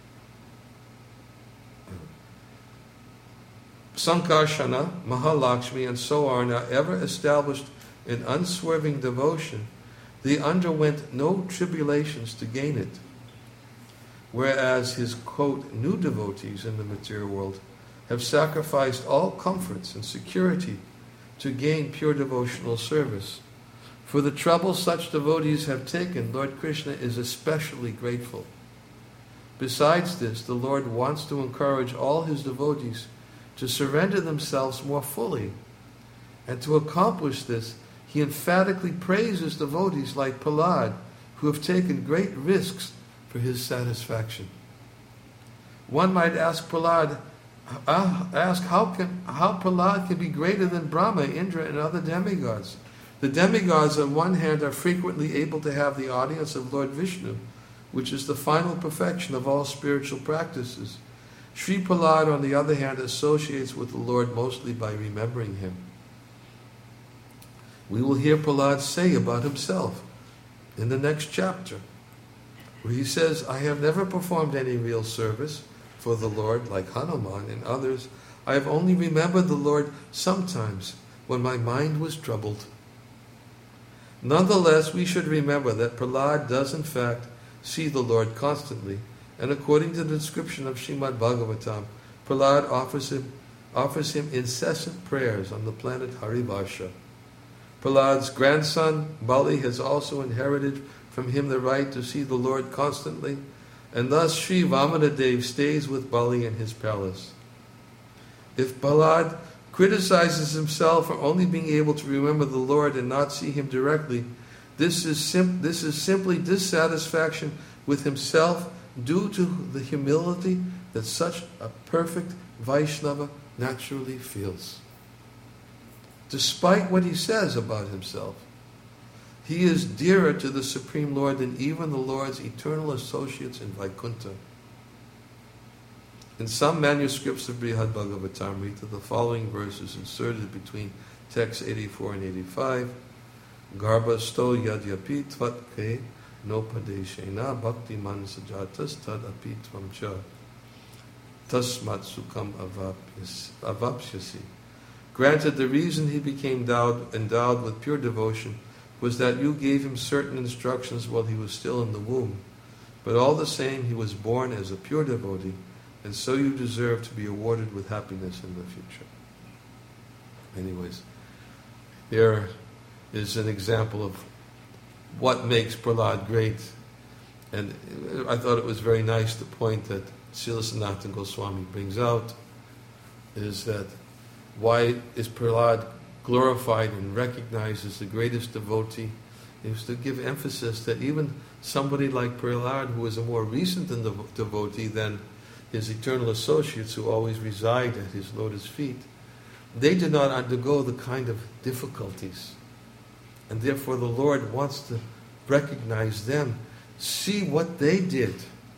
Sankarshana, Mahalakshmi, and so on, are ever established in unswerving devotion, they underwent no tribulations to gain it. Whereas his, quote, new devotees in the material world have sacrificed all comforts and security to gain pure devotional service. For the trouble such devotees have taken, Lord Krishna is especially grateful. Besides this, the Lord wants to encourage all his devotees to surrender themselves more fully. And to accomplish this, he emphatically praises devotees like Prahlad, who have taken great risks for his satisfaction. One might ask Prahlad, uh, ask how can how Prahlad can be greater than Brahma, Indra, and other demigods. The demigods, on one hand, are frequently able to have the audience of Lord Vishnu, which is the final perfection of all spiritual practices. Sri Prahlad, on the other hand, associates with the Lord mostly by remembering him. We will hear Prahlad say about himself in the next chapter, where he says, I have never performed any real service for the Lord like Hanuman and others. I have only remembered the Lord sometimes when my mind was troubled. Nonetheless, we should remember that Prahlad does in fact see the Lord constantly, and according to the description of Srimad Bhagavatam, Prahlad offers him, offers him incessant prayers on the planet Harivarsha. Prahlad's grandson, Bali, has also inherited from him the right to see the Lord constantly, and thus Sri Vamanadev stays with Bali in his palace. If Prahlad criticizes himself for only being able to remember the Lord and not see him directly, this is, sim- this is simply dissatisfaction with himself due to the humility that such a perfect Vaishnava naturally feels. Despite what he says about himself, he is dearer to the Supreme Lord than even the Lord's eternal associates in Vaikuntha. In some manuscripts of Brihad Bhagavatamrita, the following verse is inserted between text eighty-four and eighty-five. Garba sto yadyapi tvatke no padeshena bhakti man sajatas tad api tvam cha tasmat sukham avapsyasi. Granted, the reason he became endowed, endowed with pure devotion was that you gave him certain instructions while he was still in the womb. But all the same, he was born as a pure devotee, and so you deserve to be awarded with happiness in the future. Anyways, here is an example of what makes Prahlad great. And I thought it was very nice, the point that Srila Sanatana Goswami brings out is that why is Prahlad glorified and recognized as the greatest devotee? Is to give emphasis that even somebody like Prahlad, who is a more recent devotee than his eternal associates who always reside at his lotus feet, they did not undergo the kind of difficulties. And therefore the Lord wants to recognize them. See what they did.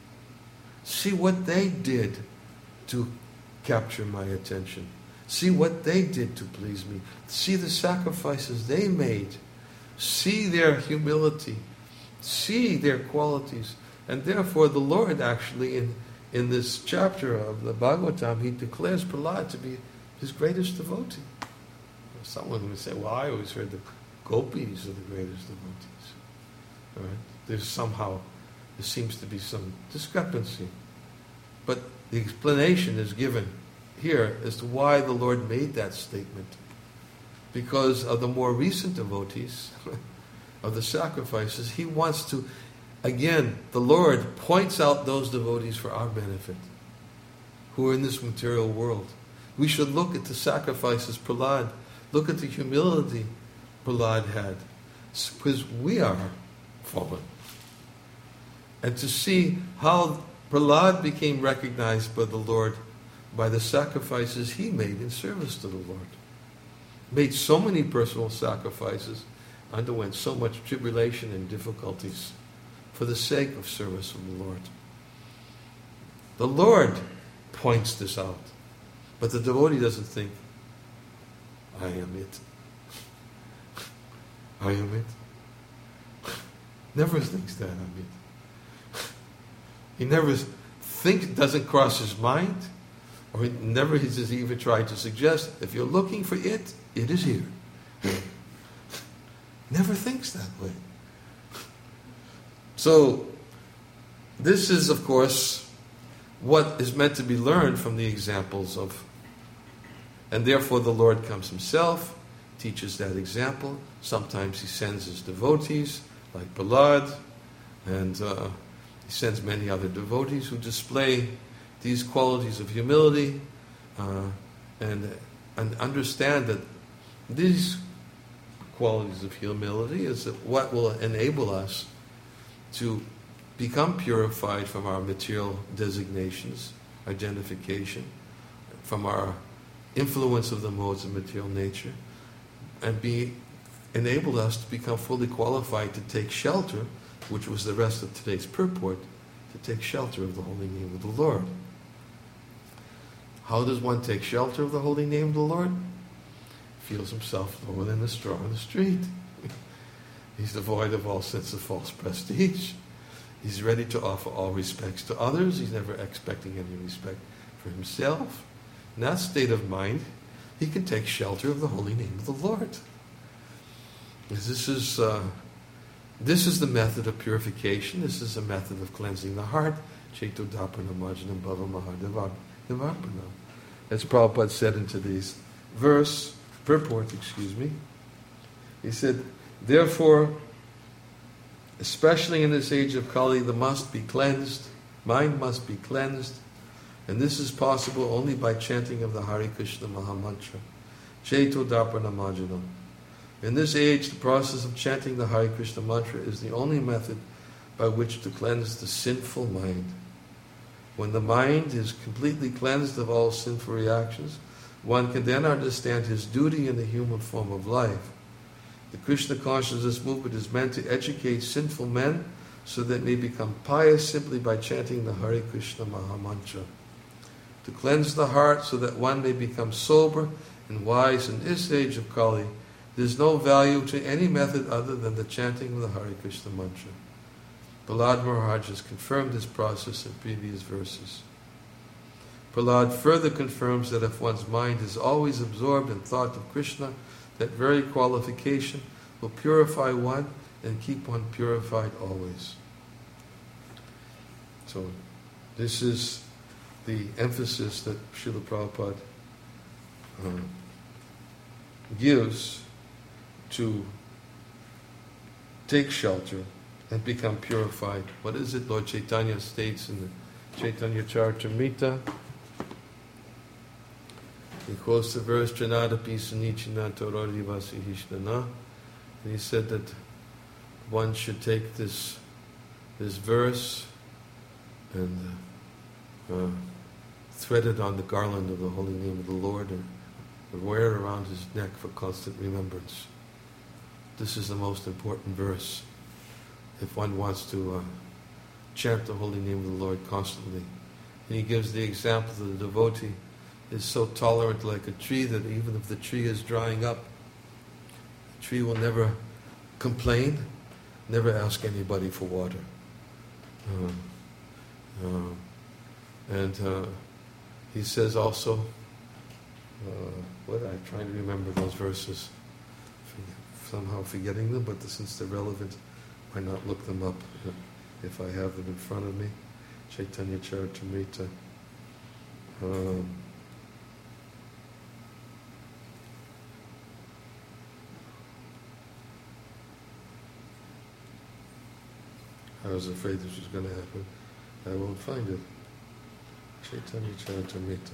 See what they did to capture my attention. See what they did to please me. See the sacrifices they made. See their humility. See their qualities. And therefore the Lord actually in, in this chapter of the Bhagavatam, he declares Prahlad to be his greatest devotee. Someone would say, well, I always heard the gopis are the greatest devotees. All right? There's somehow, there seems to be some discrepancy. But the explanation is given here as to why the Lord made that statement. Because of the more recent devotees, of the sacrifices, he wants to, again, the Lord points out those devotees for our benefit, who are in this material world. We should look at the sacrifices Prahlad, look at the humility Prahlad had, because we are fallen. And to see how Prahlad became recognized by the Lord by the sacrifices he made in service to the Lord. Made so many personal sacrifices, underwent so much tribulation and difficulties for the sake of service of the Lord. The Lord points this out, but the devotee doesn't think, I am it. I am it. Never thinks that I'm it. He never thinks, doesn't cross his mind, or he never has even tried to suggest, if you're looking for it, it is here. Never thinks that way. So, this is, of course, what is meant to be learned from the examples of, and therefore the Lord comes himself, teaches that example. Sometimes he sends his devotees, like Prahlad, and uh, he sends many other devotees who display these qualities of humility uh, and, and understand that these qualities of humility is what will enable us to become purified from our material designations, identification, from our influence of the modes of material nature, and be enabled us to become fully qualified to take shelter, which was the rest of today's purport, to take shelter of the holy name of the Lord. How does one take shelter of the holy name of the Lord? Feels himself lower than the straw on the street. He's devoid of all sense of false prestige. He's ready to offer all respects to others. He's never expecting any respect for himself. In that state of mind, he can take shelter of the holy name of the Lord. This is uh, this is the method of purification. This is a method of cleansing the heart. Cheto dapana majnam bhava mahadevapana. As Prabhupada said in today's verse, purport, excuse me, he said, therefore, especially in this age of Kali, the must be cleansed, mind must be cleansed, and this is possible only by chanting of the Hare Krishna Mahamantra. Cheto dapana majnam. In this age, the process of chanting the Hare Krishna mantra is the only method by which to cleanse the sinful mind. When the mind is completely cleansed of all sinful reactions, one can then understand his duty in the human form of life. The Krishna consciousness movement is meant to educate sinful men so that they become pious simply by chanting the Hare Krishna Mahamantra. To cleanse the heart so that one may become sober and wise in this age of Kali, there is no value to any method other than the chanting of the Hare Krishna mantra. Prahlad Maharaj has confirmed this process in previous verses. Prahlad further confirms that if one's mind is always absorbed in thought of Krishna, that very qualification will purify one and keep one purified always. So, this is the emphasis that Srila Prabhupada uh, gives to take shelter and become purified. What is it Lord Chaitanya states in the Chaitanya Charitamrita? He quotes the verse, Janadapi Sunichina Torarivasi Hishnana. And he said that one should take this this verse and uh, uh, thread it on the garland of the holy name of the Lord and, and wear it around his neck for constant remembrance. This is the most important verse if one wants to uh, chant the holy name of the Lord constantly. And he gives the example that the devotee is so tolerant like a tree that even if the tree is drying up, the tree will never complain, never ask anybody for water. Uh, uh, and uh, he says also, uh, what I'm trying to remember those verses, somehow forgetting them, but since they're relevant, why not look them up uh, if I have them in front of me? Chaitanya Charitamrita. Um, I was afraid this was going to happen. I won't find it. Chaitanya Charitamrita.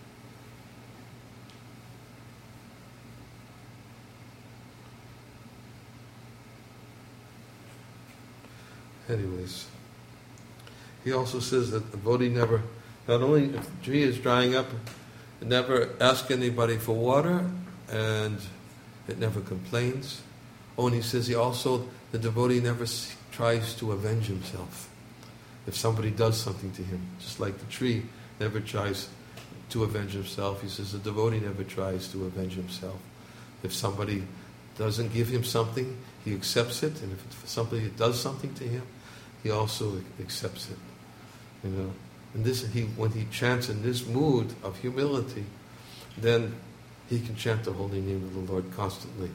Anyways, he also says that the devotee never, not only if the tree is drying up, it never asks anybody for water, and it never complains. Oh, and he says he also, the devotee never tries to avenge himself. If somebody does something to him, just like the tree never tries to avenge himself, he says the devotee never tries to avenge himself. If somebody doesn't give him something, he accepts it, and if somebody does something to him, he also accepts it. You know, and this he when he chants in this mood of humility, then he can chant the holy name of the Lord constantly.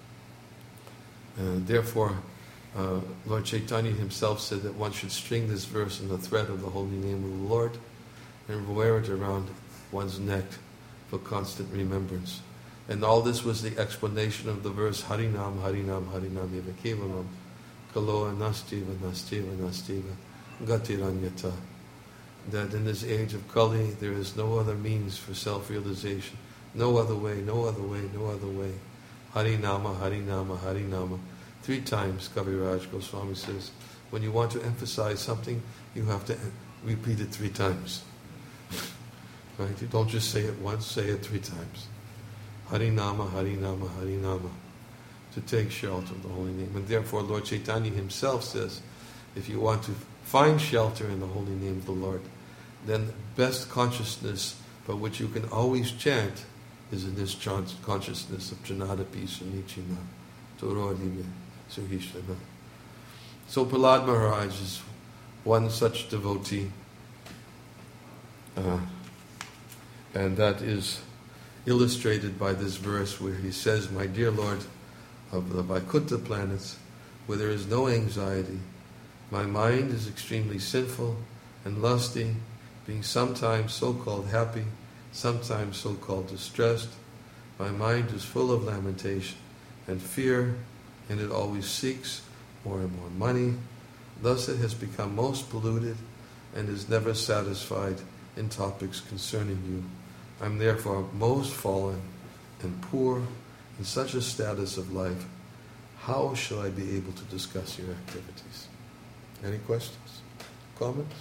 And therefore, uh, Lord Chaitanya himself said that one should string this verse in the thread of the holy name of the Lord and wear it around one's neck for constant remembrance. And all this was the explanation of the verse Harinam, Harinam, Harinam Eva Kevalam Kaloa Nastiva, Nastiva, Nastiva Gatiranyata. That in this age of Kali there is no other means for self-realization. No other way, no other way, no other way. Harinama, Harinama, Harinama. Three times Kaviraj Goswami says, when you want to emphasize something, you have to repeat it three times. Right? You don't just say it once, say it three times. Harinama, Harinama, Harinama. To take shelter of the holy name. And therefore Lord Chaitanya himself says, if you want to find shelter in the holy name of the Lord, then the best consciousness by which you can always chant is in this consciousness of Janadapi Sunichina Torodive Suhishana. So Prahlad Maharaj is one such devotee, uh, and that is illustrated by this verse where he says, my dear Lord of the Vaikuntha planets, where there is no anxiety, my mind is extremely sinful and lusty, being sometimes so-called happy, sometimes so-called distressed. My mind is full of lamentation and fear, and it always seeks more and more money. Thus it has become most polluted and is never satisfied in topics concerning you. I am therefore most fallen and poor in such a status of life. How shall I be able to discuss your activities? Any questions? Comments?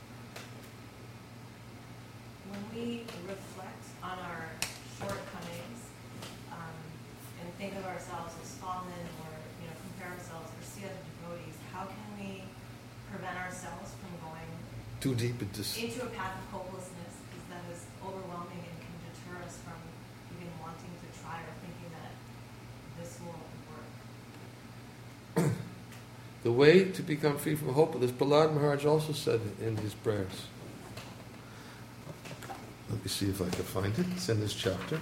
When we reflect on our shortcomings um, and think of ourselves as fallen, or you know, compare ourselves or see other devotees, how can we prevent ourselves from going too deep into into a path of hopelessness, because that is overwhelming and can deter us from even wanting to The way to become free from hopelessness, Prahlad Maharaj also said in his prayers. Let me see if I can find it. It's in this chapter.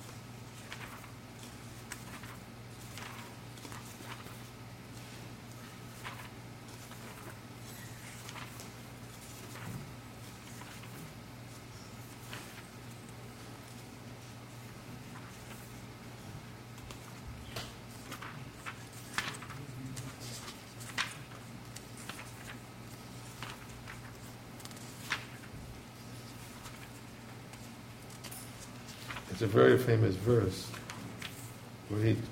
It's a very famous verse where he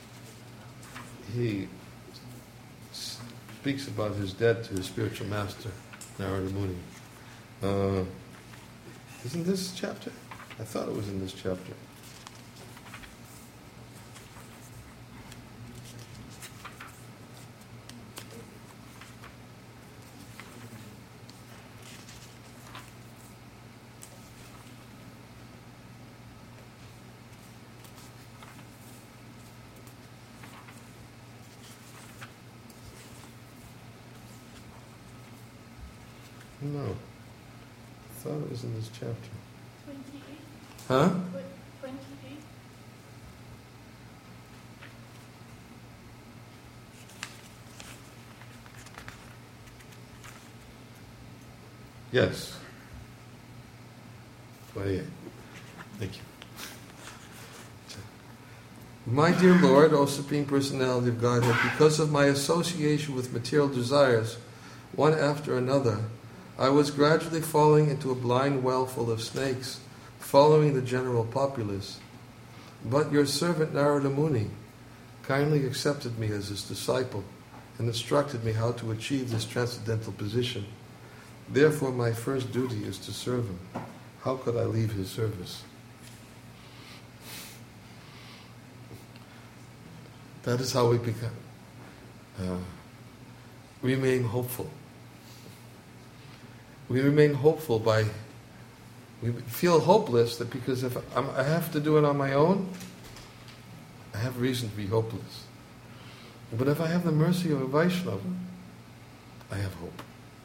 he speaks about his debt to his spiritual master, Narada Muni. Uh, isn't this chapter? I thought it was in this chapter. No. I thought it was in this chapter. twenty-eight. Huh? twenty-eight. Yes. twenty-eight. Thank you. My dear Lord, O Supreme Personality of Godhead, because of my association with material desires, one after another, I was gradually falling into a blind well full of snakes, following the general populace. But your servant Narada Muni kindly accepted me as his disciple and instructed me how to achieve this transcendental position. Therefore, my first duty is to serve him. How could I leave his service? That is how we become, uh, remain hopeful. We remain hopeful by, we feel hopeless that because if I'm, I have to do it on my own, I have reason to be hopeless. But if I have the mercy of a Vaishnava, I have hope.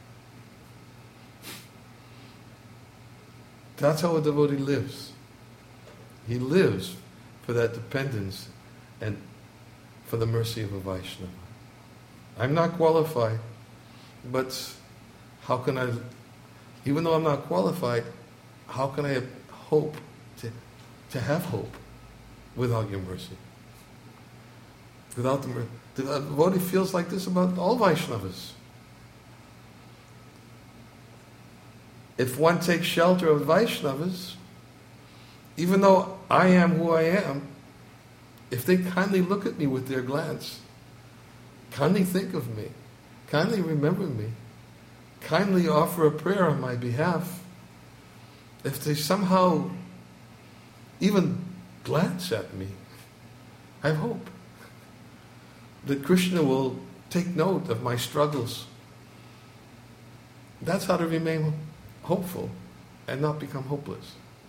That's how a devotee lives. He lives for that dependence and for the mercy of a Vaishnava. I'm not qualified, but how can I, even though I'm not qualified, how can I have hope to, to have hope without your mercy? Without the mercy. The devotee feels like this about all Vaishnavas. If one takes shelter of Vaishnavas, even though I am who I am, if they kindly look at me with their glance, kindly think of me, kindly remember me, kindly offer a prayer on my behalf, if they somehow even glance at me, I have hope that Krishna will take note of my struggles. That's how to remain hopeful and not become hopeless.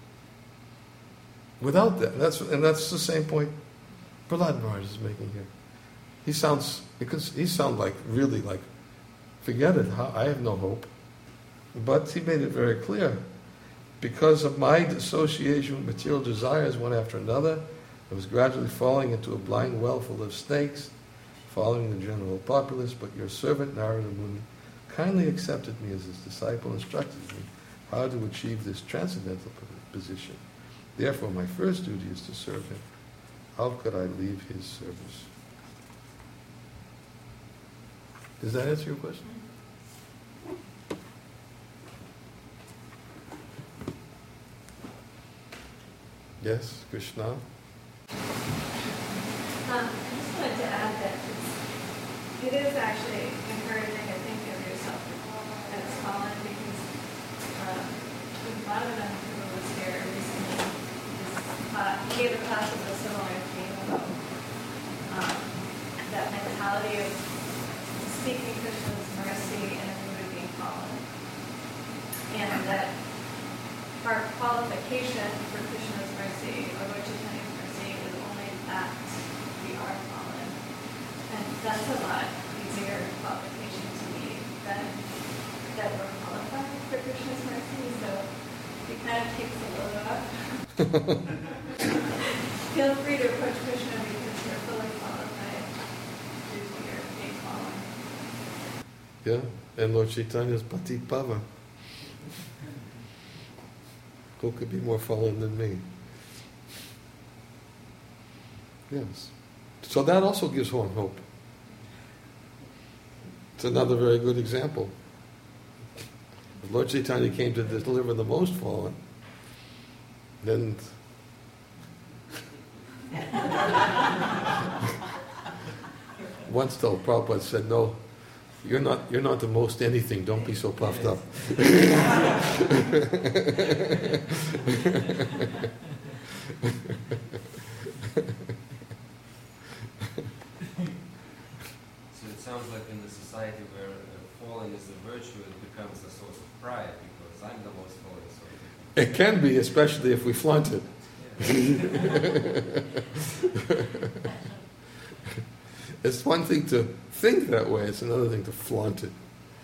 Without that, that's and that's the same point Prahlad Maharaj is making here. He sounds, because he sounds like, really like, forget it, I have no hope. But he made it very clear. Because of my association with material desires one after another, I was gradually falling into a blind well full of snakes, following the general populace, but your servant Narada Muni kindly accepted me as his disciple and instructed me how to achieve this transcendental position. Therefore, my first duty is to serve him. How could I leave his service? Does that answer your question? Yes, Krishna? Um, I just wanted to add that it's, it is actually encouraging to think of yourself as fallen because um, Bhagavatam who was here recently is, uh, he gave a class of a similar theme about um, that mentality of seeking Krishna's mercy and avoiding being fallen. And that our qualification for Krishna's mercy or Lord Chaitanya's mercy is only that we are fallen. And that's a lot sincere qualification to be that that we're qualified for Krishna's mercy. So it kind of takes a load off. Feel free to approach Krishna because you're fully qualified due to your big calling. Yeah, and Lord Chaitanya's Patit Pava. Who could be more fallen than me? Yes. So that also gives one hope. It's another very good example. If Lord Chaitanya came to deliver the most fallen, then once though Prabhupada said, no, you're not you're not the most anything, don't be so puffed up. So it sounds like in the society where uh, falling is a virtue, it becomes a source of pride because I'm the most fallen. So It can be, especially if we flaunt it. It's one thing to think that way, it's another thing to flaunt it.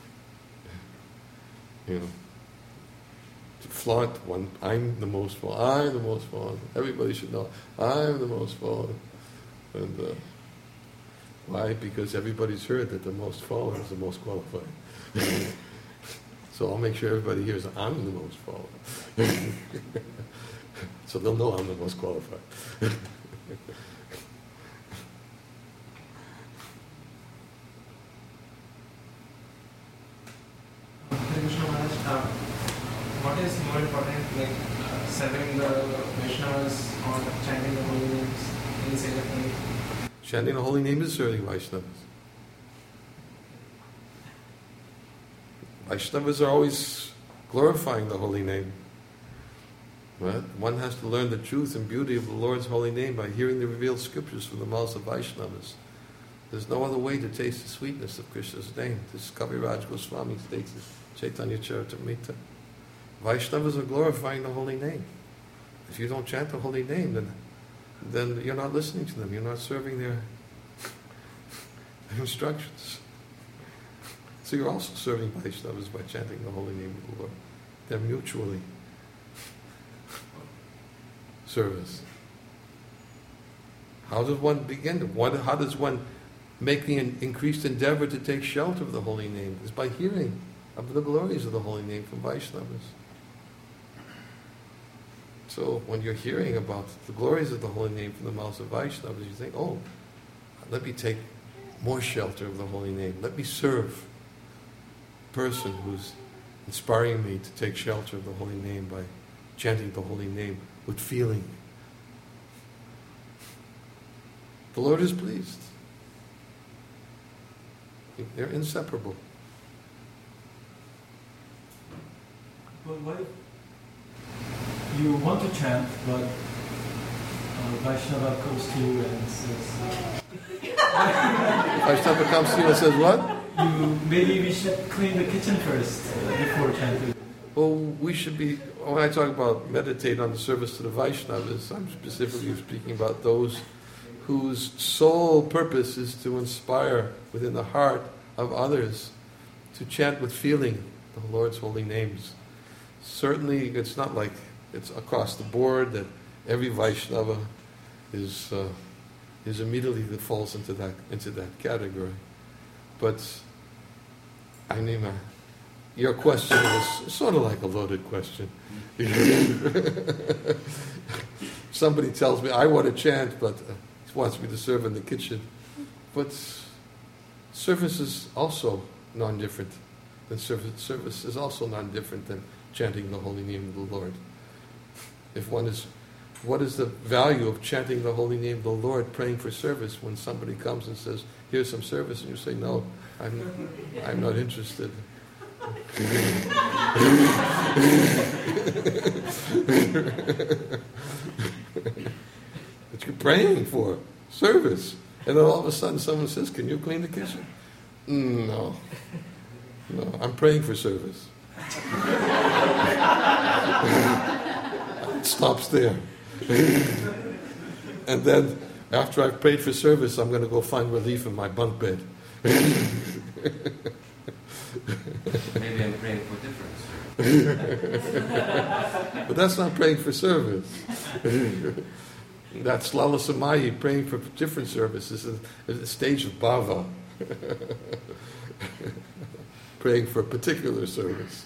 You know, to flaunt one, I'm the most fallen, I'm the most fallen. Everybody should know, I'm the most fallen. And uh, why? Because everybody's heard that the most fallen is the most qualified. So I'll make sure everybody hears I'm the most fallen. So they'll know I'm the most qualified. Uh, what is more important, like uh, serving the Vaishnavas or chanting the holy names in Singapore? Chanting the holy name is serving Vaishnavas. Vaishnavas are always glorifying the holy name. Right? One has to learn the truth and beauty of the Lord's holy name by hearing the revealed scriptures from the mouths of Vaishnavas. There's no other way to taste the sweetness of Krishna's name. This Kaviraj Goswami states in Chaitanya Charitamrita. Vaishnavas are glorifying the holy name. If you don't chant the holy name, then then you're not listening to them. You're not serving their, their instructions. So you're also serving Vaishnavas by chanting the holy name of the Lord. They're mutually service. How does one begin? What, how does one make the increased endeavor to take shelter of the holy name? It's by hearing of the glories of the holy name from Vaishnavas. So when you're hearing about the glories of the holy name from the mouths of Vaishnavas, you think, oh, let me take more shelter of the holy name. Let me serve the person who's inspiring me to take shelter of the holy name by chanting the holy name with feeling. The Lord is pleased. They're inseparable. But what if you want to chant, but uh, Vaishnava comes to you and says... Vaishnava comes to you and says what? You, maybe we should clean the kitchen first uh, before chanting. Well, we should be, when I talk about meditate on the service to the Vaishnavas, I'm specifically speaking about those whose sole purpose is to inspire within the heart of others to chant with feeling the Lord's holy names. Certainly, it's not like it's across the board that every Vaishnava is uh, is immediately that falls into that into that category. But I mean, uh, your question is sort of like a loaded question. Somebody tells me I want to chant, but uh, he wants me to serve in the kitchen. But service is also non-different. And service, service is also non-different than chanting the holy name of the Lord. If one is, what is the value of chanting the holy name of the Lord, praying for service, when somebody comes and says, here's some service, and you say, no, I'm, I'm not interested. But you're praying for service. And then all of a sudden someone says, can you clean the kitchen? Mm, no. No, I'm praying for service. It stops there. And then, after I've prayed for service, I'm going to go find relief in my bunk bed. Maybe I'm praying for different service. But that's not praying for service. That's Lala Samayi praying for different service. This is a stage of bhava. Praying for a particular service.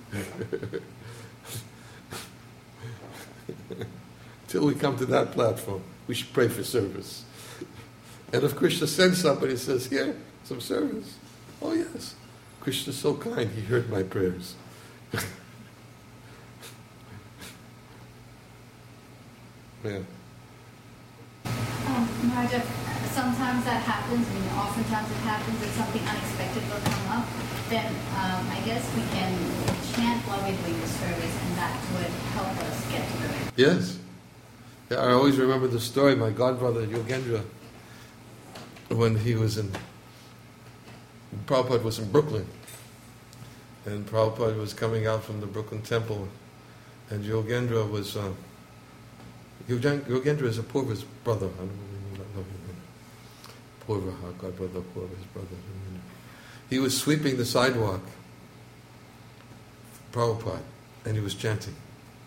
Till we come to that platform, we should pray for service. And if Krishna sends somebody and says, here, some service. Oh yes, Krishna's so kind, he heard my prayers. Yeah. Um, Maharaj, sometimes that happens, I mean, oftentimes it happens that something unexpected will come up. Then um, I guess we can chant while we're doing the service, and that would help us get to the right. Yes. Yeah, I always remember the story, my godbrother Yogendra, when he was in, Prabhupada was in Brooklyn, and Prabhupada was coming out from the Brooklyn temple, and Yogendra was, uh, Yogendra is a Purva's brother. I don't know him. Purva, our godbrother Purva, his brother. He was sweeping the sidewalk, Prabhupada, and he was chanting.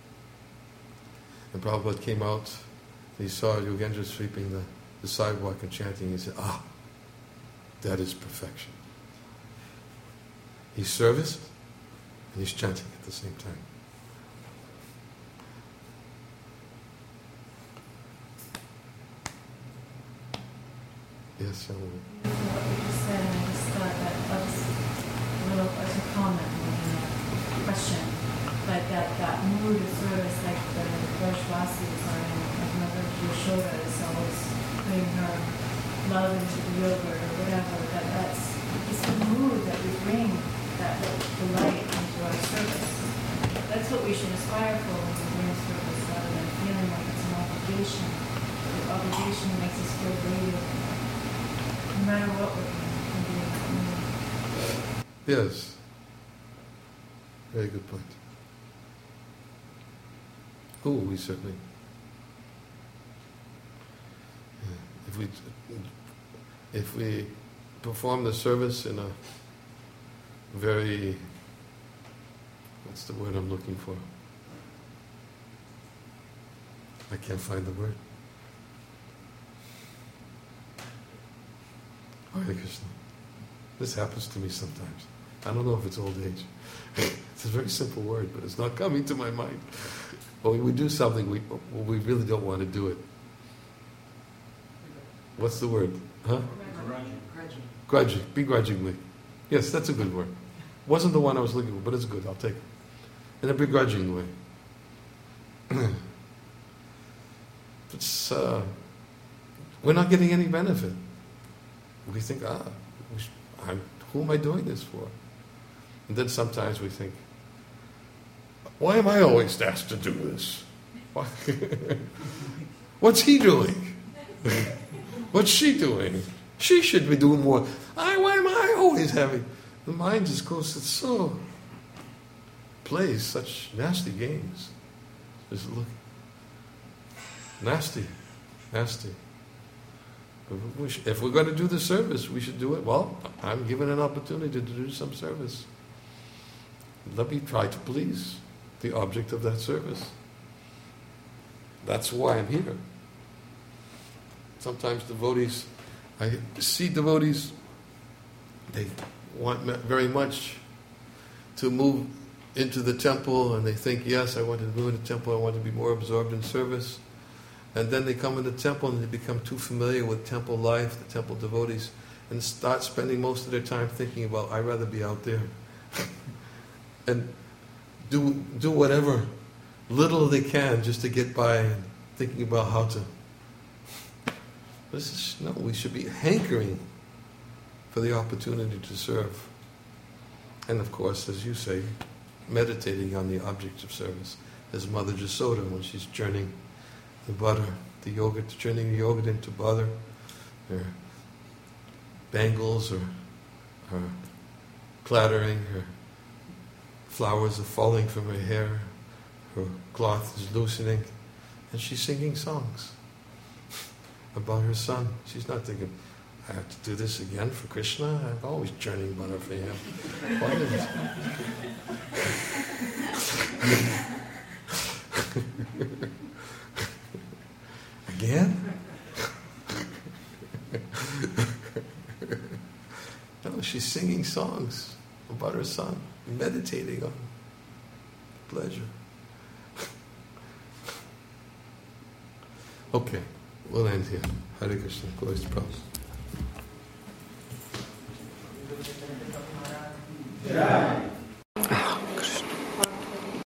And Prabhupada came out, and he saw Yogendra sweeping the, the sidewalk and chanting. He said, ah, that is perfection. He's service, and he's chanting at the same time. Yes, Shalom. What you just said, and I just thought that that was a little, as a comment more than a question, but that, that mood of service, like the Brajvasis are in, like Mother Yashoda is always putting her love into the yogurt or whatever, that that's, it's the mood that we bring that delight into our service. That's what we should aspire for when we're doing service, rather than feeling like it's an obligation. The obligation makes us feel weighted. No matter what we're doing. Yes. Very good point. Oh, we certainly. Yeah. If we if we perform the service in a very, what's the word I'm looking for? I can't find the word. Hare Krishna. This happens to me sometimes. I don't know if it's old age. It's a very simple word, but it's not coming to my mind. But when we do something, we we really don't want to do it. What's the word? Huh? Grudging. Grudging. Begrudgingly. Yes, that's a good word. Wasn't the one I was looking for, but it's good. I'll take it. In a begrudging way. It's, uh, we're not getting any benefit. We think, ah, we should, I'm, who am I doing this for? And then sometimes we think, why am I always asked to do this? What's he doing? What's she doing? She should be doing more. I, why am I always having? The mind just goes, it's so, plays such nasty games. Just look. Nasty. Nasty. If we're going to do the service, we should do it. Well, I'm given an opportunity to do some service. Let me try to please the object of that service. That's why I'm here. Sometimes devotees, I see devotees, they want very much to move into the temple, and they think, yes, I want to move into the temple, I want to be more absorbed in service. And then they come into the temple and they become too familiar with temple life, the temple devotees, and start spending most of their time thinking about, I'd rather be out there. And do do whatever little they can just to get by, and thinking about how to. This is, no, we should be hankering for the opportunity to serve. And of course, as you say, meditating on the object of service. As Mother Jasoda, when she's churning the butter, the yogurt, turning the yogurt into butter, her bangles are, are clattering, her flowers are falling from her hair, her cloth is loosening, and she's singing songs about her son. She's not thinking, I have to do this again for Krishna? I'm always churning butter for him. Why is it? Again? No, she's singing songs about her son, meditating on pleasure. Okay, we'll end here. Hare Krishna, glory to Prabhupada. Yeah.